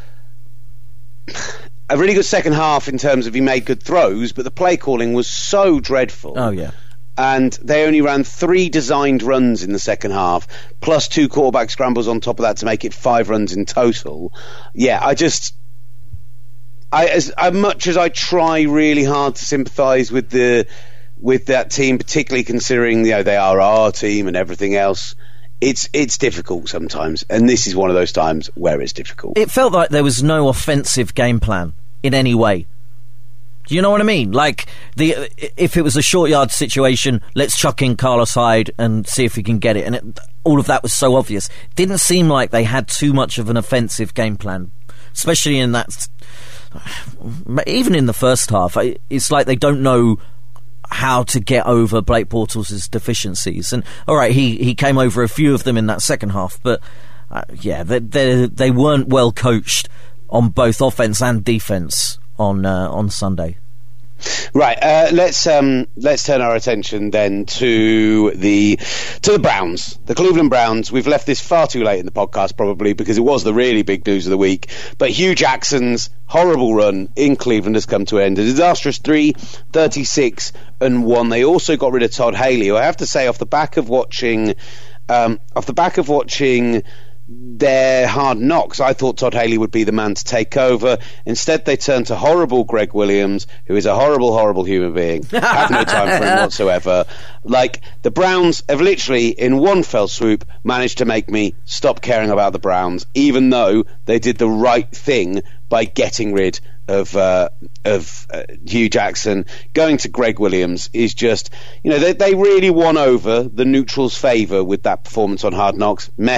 A really good second half in terms of he made good throws, but the play calling was so dreadful. Oh, yeah. And they only ran three designed runs in the second half, plus two quarterback scrambles on top of that to make it five runs in total. Yeah, I just... I as, as much as I try really hard to sympathise with the with that team, particularly considering, you know, they are our team and everything else, It's it's difficult sometimes, and this is one of those times where it's difficult. It felt like there was no offensive game plan in any way. Do you know what I mean? Like, the if it was a short yard situation, let's chuck in Carlos Hyde and see if we can get it. And it, all of that was so obvious. It didn't seem like they had too much of an offensive game plan, especially in that... Even in the first half, it's like they don't know how to get over Blake Bortles' deficiencies. And all right, he, he came over a few of them in that second half, but uh, yeah, they, they they weren't well coached on both offense and defense on uh, on Sunday. Right, uh, let's um, let's turn our attention then to the to the Browns, the Cleveland Browns. We've left this far too late in the podcast, probably because it was the really big news of the week. But Hugh Jackson's horrible run in Cleveland has come to an end. A disastrous three thirty-six and one. They also got rid of Todd Haley, who I have to say, off the back of watching, um, off the back of watching. their Hard Knocks, I thought Todd Haley would be the man to take over. Instead, they turned to horrible Greg Williams, who is a horrible, horrible human being. Have no time for him whatsoever. Like, the Browns have literally, in one fell swoop, managed to make me stop caring about the Browns, even though they did the right thing by getting rid of uh, of uh, Hugh Jackson. Going to Greg Williams is just, you know, they, they really won over the neutrals' favour with that performance on Hard Knocks. Meh.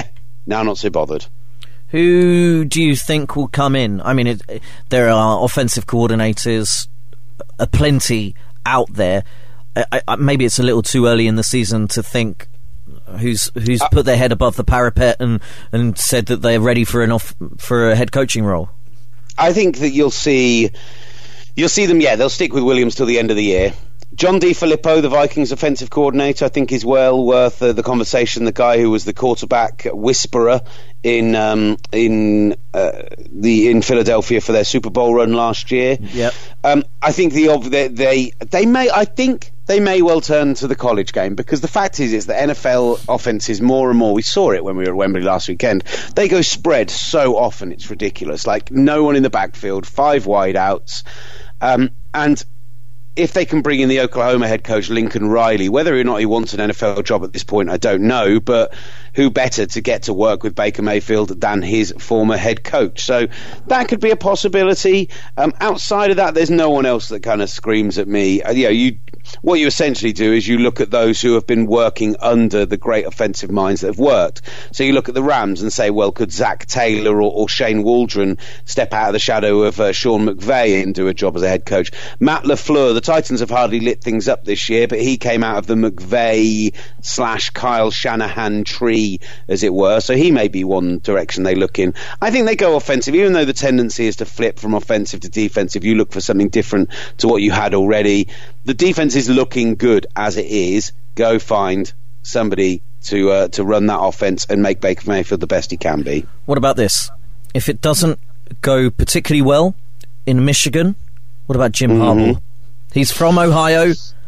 Now not so bothered. Who do you think will come in? I mean, it, there are offensive coordinators aplenty out there. I, I, maybe it's a little too early in the season to think who's who's uh, put their head above the parapet and, and said that they're ready for an off for a head coaching role. I think that you'll see you'll see them. Yeah, they'll stick with Williams till the end of the year. John DeFilippo, the Vikings offensive coordinator, I think is well worth uh, the conversation. The guy who was the quarterback whisperer in um, in uh, the in Philadelphia for their Super Bowl run last year. Yep. Um, I think the they, they they may I think they may well turn to the college game, because the fact is is that N F L offenses more and more, we saw it when we were at Wembley last weekend, they go spread so often it's ridiculous. Like no one in the backfield, five wide outs, um, and if they can bring in the Oklahoma head coach Lincoln Riley, whether or not he wants an N F L job at this point, I don't know, but who better to get to work with Baker Mayfield than his former head coach? So that could be a possibility. Um, outside of that, there's no one else that kind of screams at me. Uh, you know, you what you essentially do is you look at those who have been working under the great offensive minds that have worked. So you look at the Rams and say, well, could Zach Taylor or, or Shane Waldron step out of the shadow of uh, Sean McVay and do a job as a head coach? Matt LaFleur, the Titans have hardly lit things up this year, but he came out of the McVay slash Kyle Shanahan tree, as it were, so he may be one direction they look in. I think they go offensive, even though the tendency is to flip from offensive to defensive. You look for something different to what you had already. The defense is looking good as it is. Go find somebody to uh, to run that offense and make Baker Mayfield the best he can be. What about this? If it doesn't go particularly well in Michigan, what about Jim mm-hmm. Harbaugh? He's from Ohio.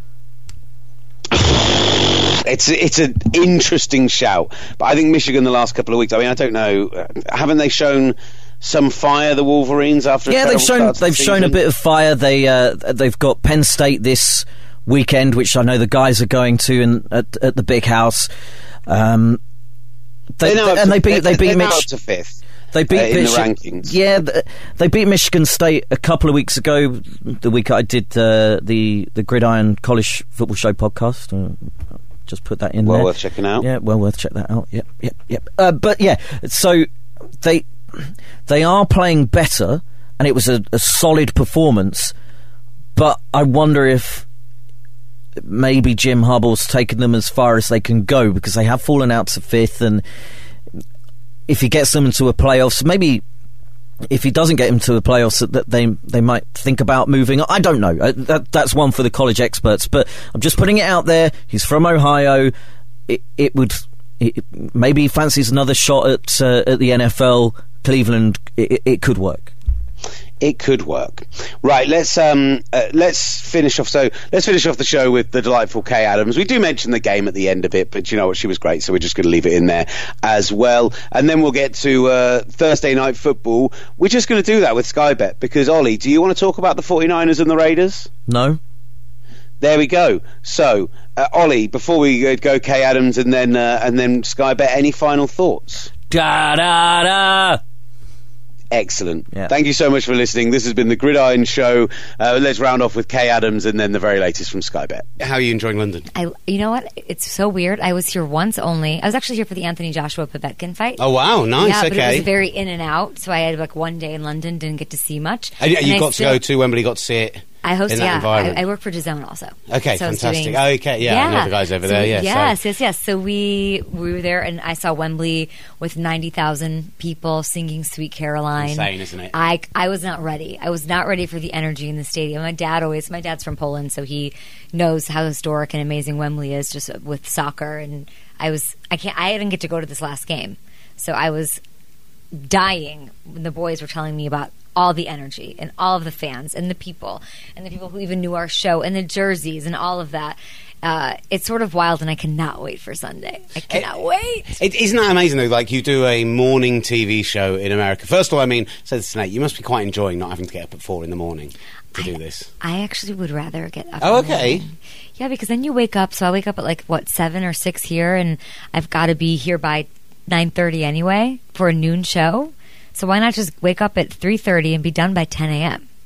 It's it's an interesting shout, but I think Michigan the last couple of weeks, I mean, I don't know, haven't they shown some fire, the Wolverines, after yeah a they've shown they've the shown a bit of fire. They uh, they've got Penn State this weekend, which I know the guys are going to in, at, at the Big House. Um, they, they, and they beat they beat Mich- to fifth. They beat uh, in Mich- the rankings. Yeah, they beat Michigan State a couple of weeks ago. The week I did uh, the the Gridiron College Football Show podcast. Uh, just put that in well there. Well worth checking out. Yeah, well worth checking that out. Yep, yep, yep. Uh, but yeah, so they they are playing better, and it was a, a solid performance. But I wonder if maybe Jim Harbaugh's taken them as far as they can go, because they have fallen out to fifth, and if he gets them into a playoffs, maybe if he doesn't get him to the playoffs, that they they might think about moving on. I don't know. That, that's one for the college experts, but I'm just putting it out there. He's from Ohio. It, it would it, maybe he fancies another shot at uh, at the N F L. Cleveland, it, it could work. It could work. Right, let's um, uh, let's finish off. So let's finish off the show with the delightful Kay Adams. We do mention the game at the end of it, but you know what, she was great, so we're just going to leave it in there as well. And then we'll get to uh, Thursday Night Football. We're just going to do that with Sky Bet, because Ollie, do you want to talk about the forty-niners and the Raiders? No. There we go. So, uh, Ollie, before we go, Kay Adams and then uh, and then Sky Bet, any final thoughts? Da da da. Excellent. Yeah. Thank you so much for listening. This has been the Gridiron Show. Uh, let's round off with Kay Adams and then the very latest from Sky Bet. How are you enjoying London? I, you know what? It's so weird. I was here once only. I was actually here for the Anthony Joshua Povetkin fight. Oh, wow. Nice. Yeah, okay. but it was very in and out. So I had like one day in London, didn't get to see much. And, and you I got still, to go to Wembley, got to see it. I host, in that yeah. environment. I, I work for DAZN also. Okay, so fantastic. Doing, oh, okay, yeah, yeah. I know the guys over so, there. Yeah, yes, so. yes, yes. So we we were there, and I saw Wembley with ninety thousand people singing "Sweet Caroline." Insane, isn't it? I I was not ready. I was not ready for the energy in the stadium. My dad always. My dad's from Poland, so he knows how historic and amazing Wembley is, just with soccer. And I was. I can't. I didn't get to go to this last game, so I was dying when the boys were telling me about all the energy and all of the fans and the people and the people who even knew our show and the jerseys and all of that. Uh, it's sort of wild, and I cannot wait for Sunday. I cannot it, wait. It, isn't that amazing, though? Like, you do a morning T V show in America. First of all, I mean, so Nate, you must be quite enjoying not having to get up at four in the morning to I, do this. I actually would rather get up. Oh, in the okay. morning. Yeah, because then you wake up. So I wake up at like, what, seven or six here, and I've got to be here by nine thirty anyway for a noon show. So why not just wake up at three thirty and be done by ten a.m.?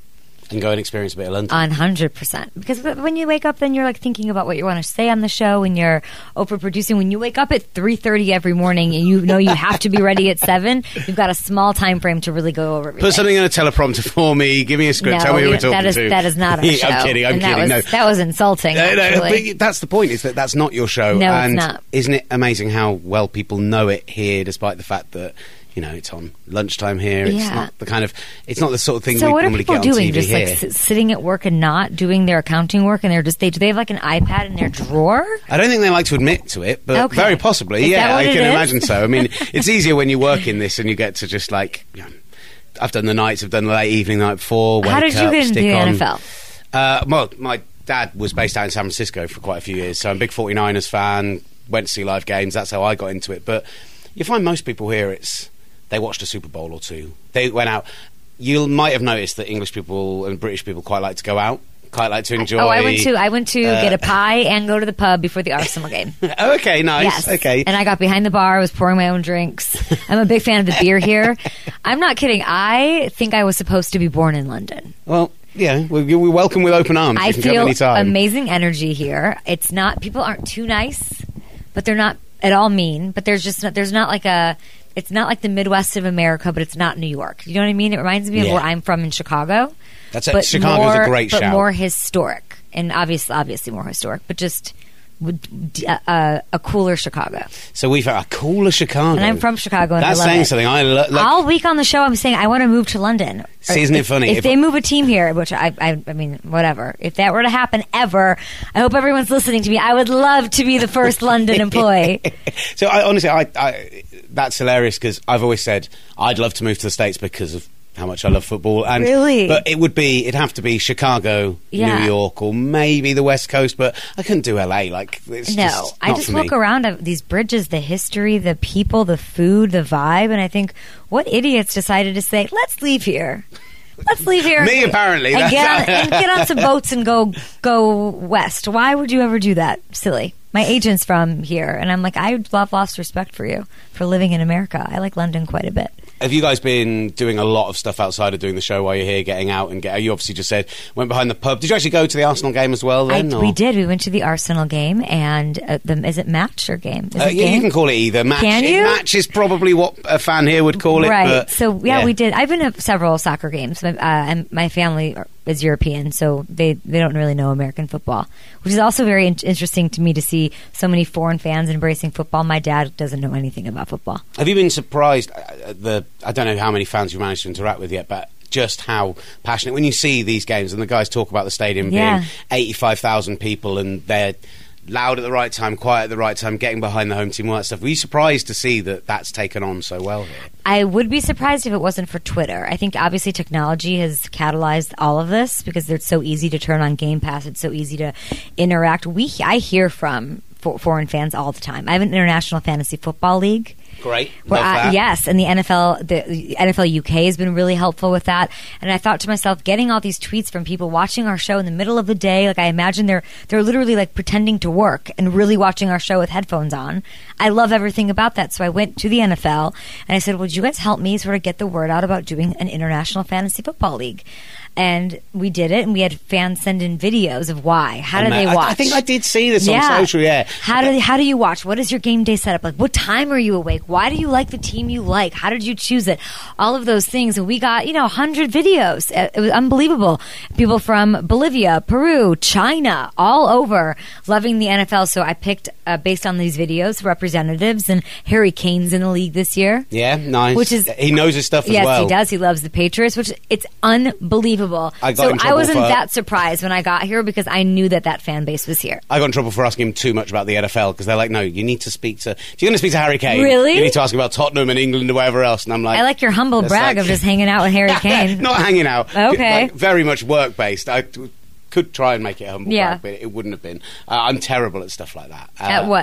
And go and experience a bit of London. one hundred percent. Because when you wake up, then you're like thinking about what you want to say on the show, and you're overproducing. When you wake up at three thirty every morning and you know you have to be ready at seven, you've got a small time frame to really go over everything. Put something in a teleprompter for me. Give me a script. No, Tell me who we're talking that is, to. That is not our show. I'm kidding. I'm and kidding. That was, no, that was insulting. No, no, actually. but that's the point. Is that that's not your show. No, and it's not. Isn't it amazing how well people know it here, despite the fact that you know it's on lunchtime here? It's Yeah. not the kind of. It's not the sort of thing So we what are normally people get on doing? T V Just here. like s- sitting at work and not doing their accounting work, and they're just they do they have like an iPad in their drawer? I don't think they like to admit to it, but Okay. very possibly. Is that Yeah, what I it can is? imagine so. I mean, it's easier when you work in this and you get to just like. You know, I've done the nights, I've done the late evening the night before. Wake How did you up, get into stick the on. N F L? Uh, well, my dad was based out in San Francisco for quite a few years, so I'm a big forty-niners fan. Went to see live games. That's how I got into it. But you find most people here, it's they watched a Super Bowl or two. They went out. You might have noticed that English people and British people quite like to go out, quite like to enjoy. Oh, I went to I went to uh, get a pie and go to the pub before the Arsenal game. Oh, okay, nice. Yes. Okay. And I got behind the bar. I was pouring my own drinks. I'm a big fan of the beer here. I'm not kidding. I think I was supposed to be born in London. Well, yeah, we're, we're welcome with open arms. I You can come feel anytime. amazing energy here. It's not people aren't too nice, but they're not at all mean. But there's just not, there's not like a. It's not like the Midwest of America, but it's not New York. You know what I mean? It reminds me Yeah. of where I'm from in Chicago. That's it. But Chicago's more, a great but shout. more historic, and obviously, obviously more historic, but just would- uh, a cooler Chicago. So we've had a cooler Chicago. And I'm from Chicago, and That's I love saying it. something. I lo- like, All week on the show, I'm saying I want to move to London. See, isn't it If- funny? If, If- they move a team here, which I, I, I mean, whatever. If that were to happen ever, I hope everyone's listening to me. I would love to be the first London employee. So I, honestly, I, I, that's hilarious because I've always said I'd love to move to the States because of how much I love football. And, Really? But it would be, it'd have to be Chicago, Yeah. New York, or maybe the West Coast. But I couldn't do L A. Like, it's No, just I not just for look me. around at these bridges, the history, the people, the food, the vibe, and I think, what idiots decided to say, let's leave here. Let's leave here. Me, apparently. And get, on, That's- and get on some boats and go go west. Why would you ever do that? Silly. My agent's from here, and I'm like, I've lost respect for you for living in America. I like London quite a bit. Have you guys been doing a lot of stuff outside of doing the show while you're here, getting out and get? You obviously just said went behind the pub. Did you actually go to the Arsenal game as well? I, Then or? we did. We went to the Arsenal game, and uh, the, is it match or game? Is Uh, it yeah, game? you can call it either. Match, Can you? Match is probably what a fan here would call it. Right. But, so yeah, we did. I've been to several soccer games, uh, and my family is European, so they they don't really know American football, which is also very in- interesting to me to see so many foreign fans embracing football. My dad doesn't know anything about football. Have you been surprised? Uh, the I don't know how many fans you managed to interact with yet, but just how passionate when you see these games and the guys talk about the stadium Yeah. being eighty-five thousand people and they're loud at the right time, quiet at the right time, getting behind the home team, all that stuff. Were you surprised to see that that's taken on so well here? I would be surprised if it wasn't for Twitter. I think obviously technology has catalyzed all of this because it's so easy to turn on Game Pass. It's so easy to interact. We I hear from for, foreign fans all the time. I have an international fantasy football league. Great. Well, Love uh, that. yes, and the N F L, the N F L U K has been really helpful with that. And I thought to myself, getting all these tweets from people watching our show in the middle of the day, like I imagine they're they're literally like pretending to work and really watching our show with headphones on. I love everything about that. So I went to the N F L and I said, "Would you guys help me sort of get the word out about doing an international fantasy football league?" And we did it, and we had fans send in videos of why. How do And they I- watch? I think I did see this on Yeah. social, yeah. How do how do you watch? What is your game day setup like? What time are you awake? Why do you like the team you like? How did you choose it? All of those things, and we got you know a hundred videos. It was unbelievable. People from Bolivia, Peru, China, all over, loving the N F L. So I picked uh, based on these videos representatives, and Harry Kane's in the league this year. Yeah, nice. Which is he knows his stuff as yes, well. he does. He loves the Patriots, which it's unbelievable. I got so in I trouble wasn't for- that surprised when I got here because I knew that that fan base was here. I got in trouble for asking him too much about the N F L because they're like, no, you need to speak to. If you're going to speak to Harry Kane, Really? you need to ask him about Tottenham and England or wherever else. And I'm like, I like your humble it's brag like- of just hanging out with Harry Kane. not hanging out. Okay. Like, very much work based. I t- could try and make it a humble Yeah. brag, but it wouldn't have been. Uh, I'm terrible at stuff like that. Uh, At what?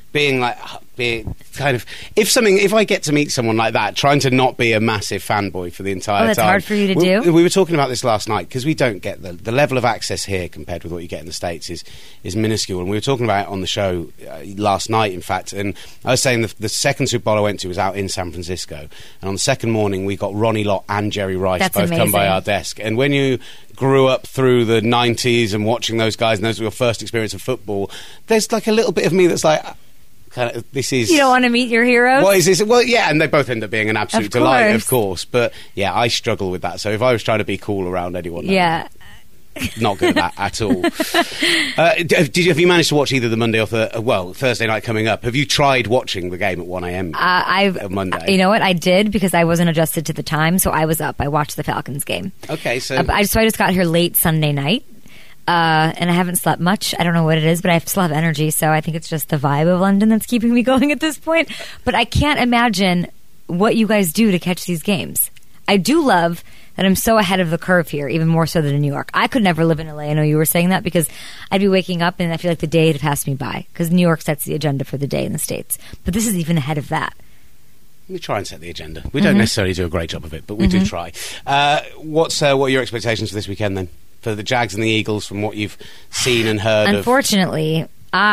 being like being kind of if something if I get to meet someone like that, trying to not be a massive fanboy for the entire oh, that's time. hard for you to we, do. We were talking about this last night because we don't get the the level of access here compared with what you get in the States is is minuscule, and we were talking about it on the show uh, last night, in fact. And I was saying the, the second Super Bowl I went to was out in San Francisco, and on the second morning we got Ronnie Lott and Jerry Rice that's both amazing. come by our desk, and when you grew up through the nineties and watching those guys, and those were your first experience of football, there's like a little bit of me that's like, kind of, this is... You don't want to meet your heroes? What is this? Well, yeah, and they both end up being an absolute of delight, course. of course. But, yeah, I struggle with that. So if I was trying to be cool around anyone... Yeah. Not good at that at all. uh, did you, have you managed to watch either the Monday or the... Well, Thursday night coming up. Have you tried watching the game at one a.m. Uh, I've, on Monday? You know what? I did because I wasn't adjusted to the time, so I was up. I watched the Falcons game. Okay, so... Uh, I, so I just got here late Sunday night. Uh, and I haven't slept much. I don't know what it is, but I still have energy, so I think it's just the vibe of London that's keeping me going at this point. But I can't imagine what you guys do to catch these games. I do love that I'm so ahead of the curve here, even more so than in New York. I could never live in L A. I know you were saying that because I'd be waking up and I feel like the day had passed me by because New York sets the agenda for the day in the States. But this is even ahead of that. We try and set the agenda. We don't mm-hmm. necessarily do a great job of it, but we mm-hmm. do try. Uh, what's uh, what are your expectations for this weekend then? For the Jags and the Eagles, from what you've seen and heard? Unfortunately, of...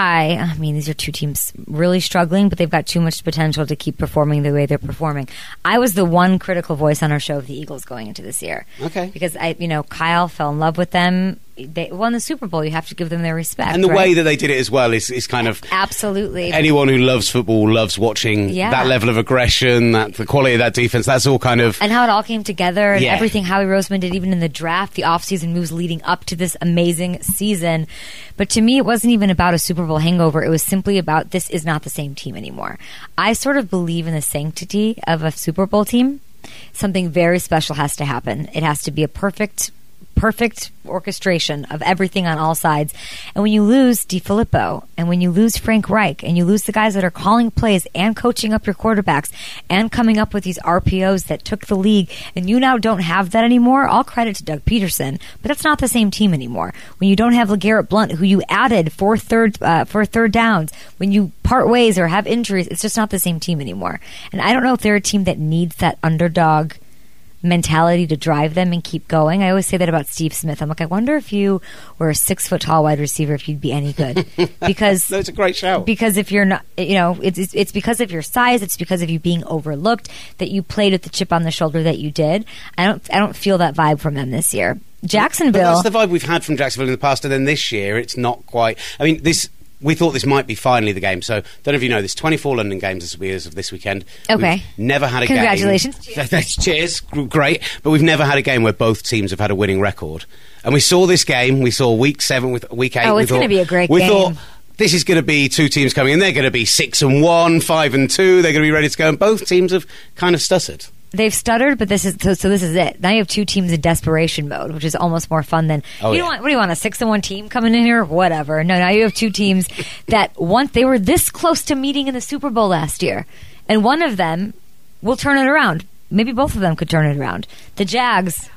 I, I mean, these are two teams really struggling, but they've got too much potential to keep performing the way they're performing. I was the one critical voice on our show of the Eagles going into this year. Okay. Because, I, you know, Kyle fell in love with them. They won the Super Bowl. You have to give them their respect. And the right? way that they did it as well is, is kind of... Absolutely. Anyone who loves football loves watching yeah. that level of aggression, that the quality of that defense. That's all kind of... And how it all came together and yeah. everything Howie Roseman did even in the draft, the offseason moves leading up to this amazing season. But to me, it wasn't even about a Super Bowl hangover. It was simply about this is not the same team anymore. I sort of believe in the sanctity of a Super Bowl team. Something very special has to happen. It has to be a perfect... perfect orchestration of everything on all sides. And when you lose DiFilippo, and when you lose Frank Reich, and you lose the guys that are calling plays and coaching up your quarterbacks and coming up with these R P Os that took the league, and you now don't have that anymore, all credit to Doug Peterson, but that's not the same team anymore. When you don't have LeGarrette Blount, who you added for third uh, for third downs, when you part ways or have injuries, it's just not the same team anymore. And I don't know if they're a team that needs that underdog mentality to drive them and keep going. I always say that about Steve Smith. I'm like, I wonder if you were a six foot tall wide receiver, if you'd be any good. Because that's a great shout. Because if you're not, you know, it's it's because of your size. It's because of you being overlooked that you played with the chip on the shoulder that you did. I don't I don't feel that vibe from them this year. Jacksonville. But that's the vibe we've had from Jacksonville in the past, and then this year it's not quite. I mean, this. We thought this might be finally the game. So, don't know if you know, there's twenty-four London games this will be as of this weekend. Okay. We've never had a Congratulations. game. Congratulations. Cheers. Great. But we've never had a game where both teams have had a winning record. And we saw this game. We saw week seven with week eight. Oh, it's going to be a great we game. We thought this is going to be two teams coming in. They're going to be six and one, five and two. They're going to be ready to go. And both teams have kind of stuttered. They've stuttered, but this is so, so. This is it. Now you have two teams in desperation mode, which is almost more fun than oh, you yeah. don't want. What do you want? A six and one team coming in here? Whatever. No, now you have two teams that once they were this close to meeting in the Super Bowl last year, and one of them will turn it around. Maybe both of them could turn it around. The Jags.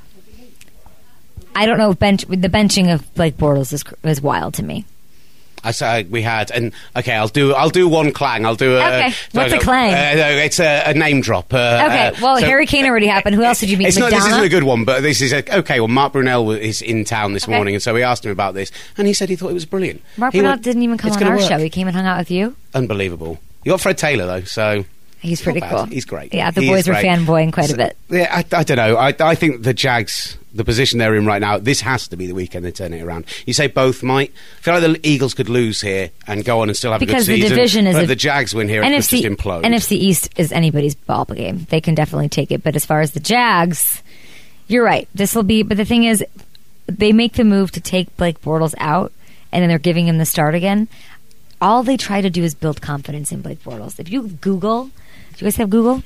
I don't know. Bench the benching of Blake Bortles is is wild to me. I said we had, and okay, I'll do. I'll do one clang. I'll do. A, okay, what's no, a clang? Uh, no, it's a, a name drop. Uh, okay, uh, well, so, Harry Kane already happened. Who else did you meet? It's McDonough? not. This isn't a good one, but this is a, okay. Well, Mark Brunell is in town this okay. morning, and so we asked him about this, and he said he thought it was brilliant. Mark he Brunell went, didn't even come on our work. show. He came and hung out with you. Unbelievable. You got Fred Taylor though, so. He's pretty cool. He's great. Yeah, the he boys were great. fanboying quite so, a bit. Yeah, I, I don't know. I, I think the Jags, the position they're in right now, this has to be the weekend they turn it around. You say both might. I feel like the Eagles could lose here and go on and still have because a good season. Because the division is... But a, if the Jags win here, N it F C, could just implode. N F C East is anybody's ball game. They can definitely take it. But as far as the Jags, you're right. This will be... But the thing is, they make the move to take Blake Bortles out, and then they're giving him the start again. All they try to do is build confidence in Blake Bortles. If you Google... Do you guys have Google?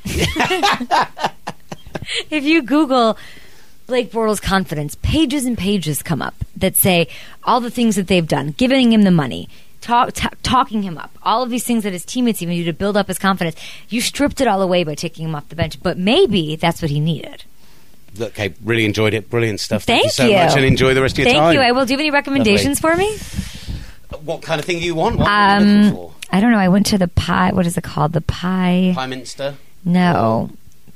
If you Google Blake Bortles' confidence, pages and pages come up that say all the things that they've done, giving him the money, talk, t- talking him up, all of these things that his teammates even do to build up his confidence. You stripped it all away by taking him off the bench, but maybe that's what he needed. Look, okay, really enjoyed it. Brilliant stuff. Thank, Thank you so you. much, and enjoy the rest of your Thank time. Thank you. I will. Do you have any recommendations Lovely. for me? What kind of thing do you want? What are you looking for? I don't know. I went to the pie. What is it called? The pie. Pie Minster? No.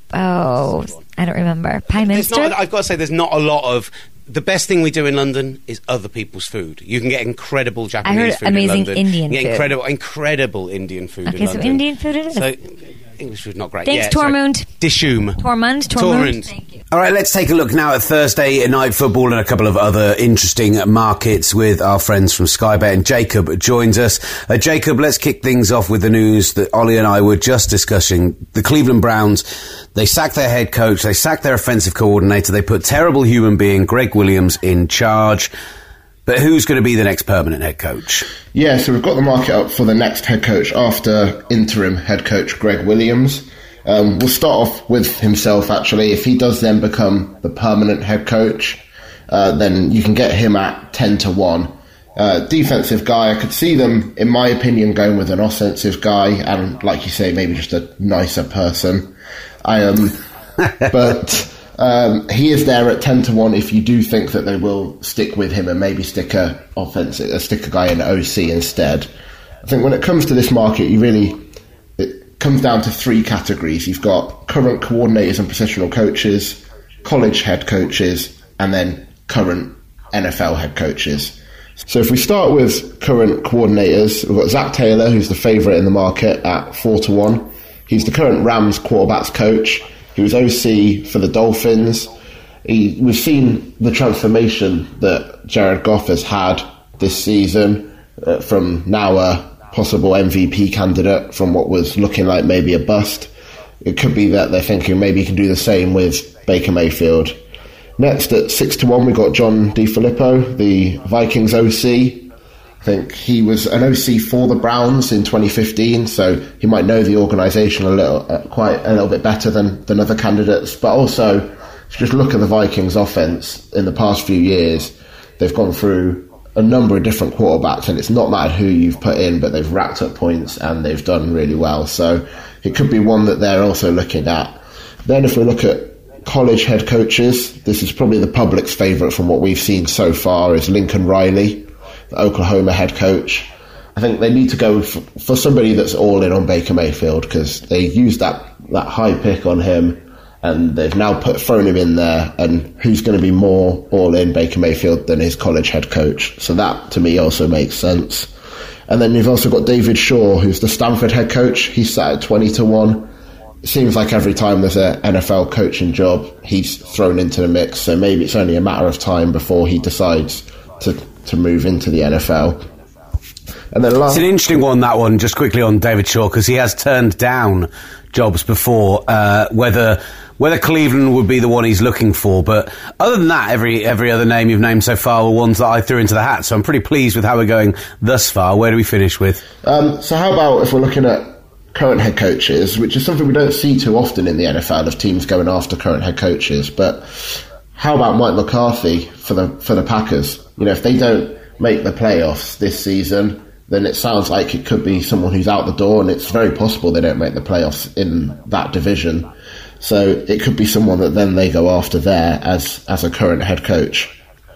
Oh, I don't remember. Pie Minster? Not, I've got to say, there's not a lot of... The best thing we do in London is other people's food. You can get incredible Japanese I heard food amazing in London. Indian you get food. Incredible, incredible Indian food okay, in so London. Indian food it is. So, English food not great. Thanks, yeah, Tormund. Dishoom. Tormund. Tormund. Tormund. Thank you. All right, let's take a look now at Thursday night football and a couple of other interesting markets with our friends from Sky Bet. And Jacob joins us. Uh, Jacob, let's kick things off with the news that Ollie and I were just discussing. The Cleveland Browns, they sacked their head coach, they sacked their offensive coordinator, they put terrible human being Greg Williams in charge. But who's going to be the next permanent head coach? Yeah, so we've got the market up for the next head coach after interim head coach Greg Williams. Um, we'll start off with himself, actually. If he does then become the permanent head coach, uh, then you can get him at ten to one. Uh, defensive guy, I could see them, in my opinion, going with an offensive guy, and like you say, maybe just a nicer person. I um, But um, he is there at ten to one if you do think that they will stick with him and maybe stick a offensive, uh, stick a guy in O C instead. I think when it comes to this market, you really... comes down to three categories. You've got current coordinators and positional coaches, college head coaches, and then current N F L head coaches. So if we start with current coordinators, we've got Zach Taylor, who's the favourite in the market at four to one. He's the current Rams quarterbacks coach. He was O C for the Dolphins. He, we've seen the transformation that Jared Goff has had this season uh, from now a possible M V P candidate from what was looking like maybe a bust. It could be that they're thinking maybe you can do the same with Baker Mayfield. Next at six to one, we got John DeFilippo, the Vikings O C. I think he was an O C for the Browns in twenty fifteen, so he might know the organisation a little, uh, quite a little bit better than, than other candidates. But also, if you just look at the Vikings offence in the past few years, they've gone through a number of different quarterbacks, and it's not mattered who you've put in, but they've racked up points and they've done really well. So it could be one that they're also looking at. Then if we look at college head coaches, this is probably the public's favourite from what we've seen so far, is Lincoln Riley, the Oklahoma head coach. I think they need to go for, for somebody that's all in on Baker Mayfield, because they used that, that high pick on him, and they've now put thrown him in there, and who's going to be more all-in Baker Mayfield than his college head coach? So that, to me, also makes sense. And then you've also got David Shaw, who's the Stanford head coach. He's sat at twenty to one. It seems like every time there's an N F L coaching job, he's thrown into the mix, so maybe it's only a matter of time before he decides to, to move into the N F L. And then last- it's an interesting one, that one, just quickly on David Shaw, because he has turned down jobs before, uh, whether... whether Cleveland would be the one he's looking for. But other than that, every every other name you've named so far were ones that I threw into the hat. So I'm pretty pleased with how we're going thus far. Where do we finish with? Um, so how about if we're looking at current head coaches, which is something we don't see too often in the N F L, of teams going after current head coaches. But how about Mike McCarthy for the for the Packers? You know, if they don't make the playoffs this season, then it sounds like it could be someone who's out the door, and it's very possible they don't make the playoffs in that division. So it could be someone that then they go after there as as a current head coach.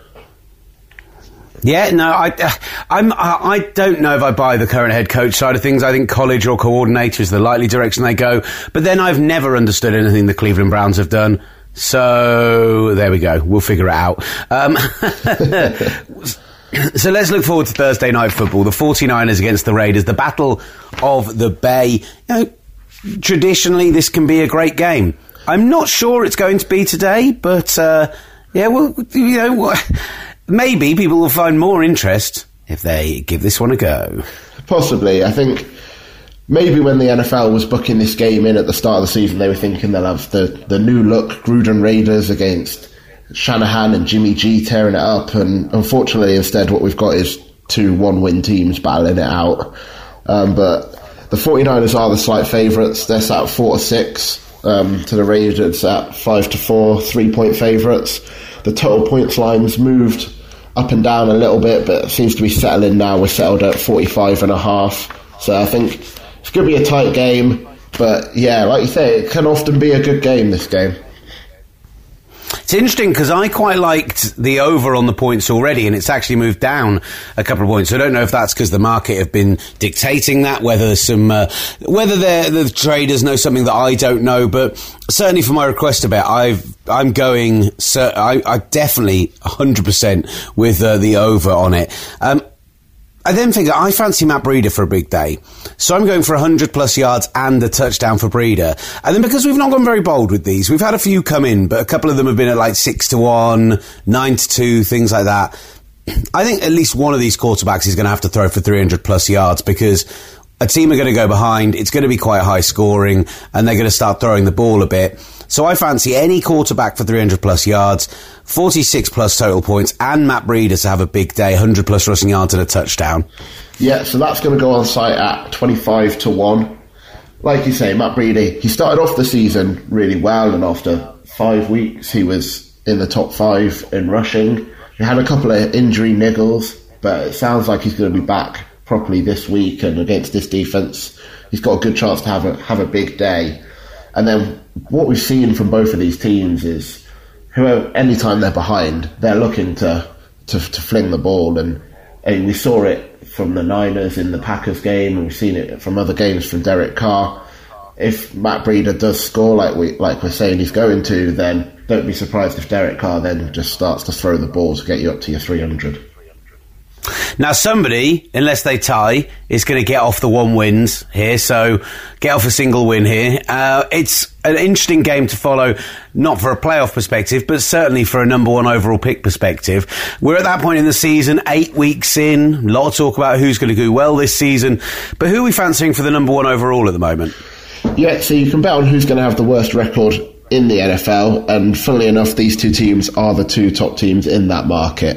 Yeah, no, I, I'm, I don't know if I buy the current head coach side of things. I think college or coordinator is the likely direction they go. But then I've never understood anything the Cleveland Browns have done. So there we go. We'll figure it out. Um, so let's look forward to Thursday night football. The 49ers against the Raiders. The Battle of the Bay. You know, traditionally, this can be a great game. I'm not sure it's going to be today, but uh, yeah, well, you know, maybe people will find more interest if they give this one a go. Possibly. I think maybe when the N F L was booking this game in at the start of the season, they were thinking they'll have the, the new look Gruden Raiders against Shanahan and Jimmy G tearing it up, and unfortunately instead what we've got is two one-win teams battling it out. Um, but the 49ers are the slight favourites. They're sat at four to six um, to the Raiders at five to four, three-point favourites. The total points line's moved up and down a little bit, but it seems to be settling now. We're settled at forty-five and a half. So I think it's going to be a tight game. But yeah, like you say, it can often be a good game, this game. It's It's interesting because I quite liked the over on the points already, and it's actually moved down a couple of points. So I don't know if that's because the market have been dictating that, whether there's some, uh, whether the traders know something that I don't know. But certainly for my request a bet, I've I'm going. So I, I definitely one hundred percent with uh, the over on it. Um, I then think I fancy Matt Breida for a big day. So I'm going for one hundred plus yards and a touchdown for Breida. And then because we've not gone very bold with these, we've had a few come in, but a couple of them have been at like six to one, nine to two, things like that. I think at least one of these quarterbacks is going to have to throw for three hundred plus yards because a team are going to go behind. It's going to be quite high scoring and they're going to start throwing the ball a bit. So I fancy any quarterback for three hundred plus yards, forty-six plus total points, and Matt Breida to have a big day, one hundred plus rushing yards and a touchdown. Yeah, so that's going to go on site at twenty-five to one. Like you say, Matt Breida, he started off the season really well, and after five weeks he was in the top five in rushing. He had a couple of injury niggles, but it sounds like he's going to be back properly this week, and against this defence he's got a good chance to have a have a big day. And then what we've seen from both of these teams is whoever, anytime they're behind, they're looking to, to, to fling the ball. And, and we saw it from the Niners in the Packers game, and we've seen it from other games from Derek Carr. If Matt Breida does score like, we, like we're saying he's going to, then don't be surprised if Derek Carr then just starts to throw the ball to get you up to your three hundred. Now, somebody, unless they tie, is going to get off the one wins here, so get off a single win here. Uh, it's an interesting game to follow, not for a playoff perspective, but certainly for a number one overall pick perspective. We're at that point in the season, eight weeks in, a lot of talk about who's going to do well this season, but who are we fancying for the number one overall at the moment? Yeah, so you can bet on who's going to have the worst record in the N F L, and funnily enough, these two teams are the two top teams in that market.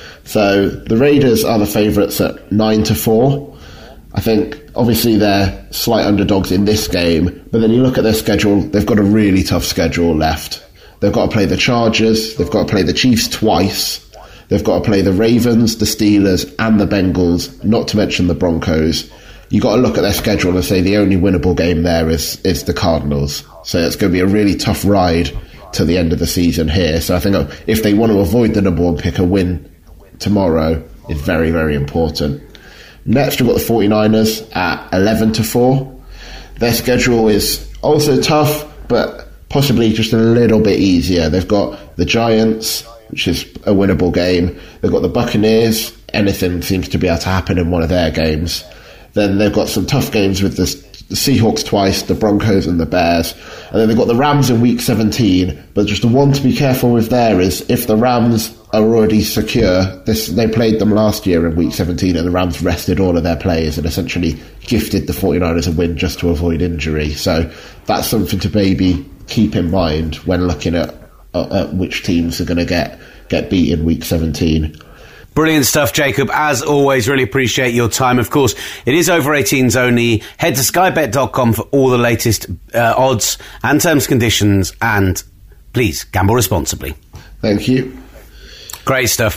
So the Raiders are the favourites at nine to four. I think obviously they're slight underdogs in this game, but then you look at their schedule, they've got a really tough schedule left. They've got to play the Chargers, they've got to play the Chiefs twice, they've got to play the Ravens, the Steelers and the Bengals, not to mention the Broncos. You've got to look at their schedule and say the only winnable game there is, is the Cardinals. So it's going to be a really tough ride to the end of the season here. So I think if they want to avoid the number one pick, a win tomorrow is very, very important. Next, we've got the 49ers at eleven to four. Their schedule is also tough, but possibly just a little bit easier. They've got the Giants, which is a winnable game. They've got the Buccaneers. Anything seems to be able to happen in one of their games. Then they've got some tough games with the, the Seahawks twice, the Broncos and the Bears. And then they've got the Rams in week seventeen. But just the one to be careful with there is if the Rams are already secure, this they played them last year in week seventeen, and the Rams rested all of their players and essentially gifted the 49ers a win just to avoid injury. So that's something to maybe keep in mind when looking at, uh, at which teams are going to get, get beat in week seventeen. Brilliant stuff, Jacob. As always, really appreciate your time. Of course, it is over eighteens only. Head to sky bet dot com for all the latest uh, odds and terms, conditions, and please gamble responsibly. Thank you. Great stuff,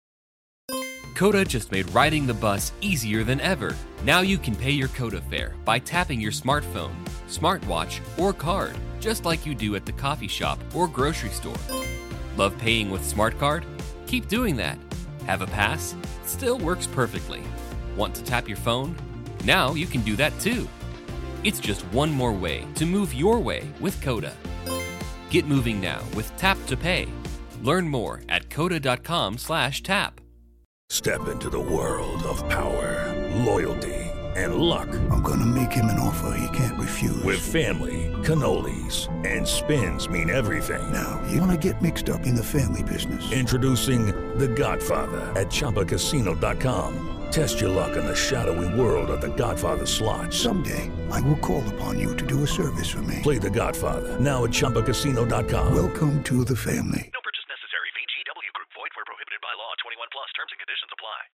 man. Coda just made riding the bus easier than ever. Now you can pay your Coda fare by tapping your smartphone, smartwatch, or card, just like you do at the coffee shop or grocery store. Love paying with SmartCard? Keep doing that. Have a pass? Still works perfectly. Want to tap your phone? Now you can do that too. It's just one more way to move your way with Coda. Get moving now with Tap to Pay. Learn more at coda dot com slash tap. Step into the world of power, loyalty, and luck. I'm gonna make him an offer he can't refuse. With family, cannolis, and spins mean everything. Now, you wanna get mixed up in the family business. Introducing The Godfather at chumba casino dot com. Test your luck in the shadowy world of The Godfather slot. Someday, I will call upon you to do a service for me. Play The Godfather now at chumba casino dot com. Welcome to the family.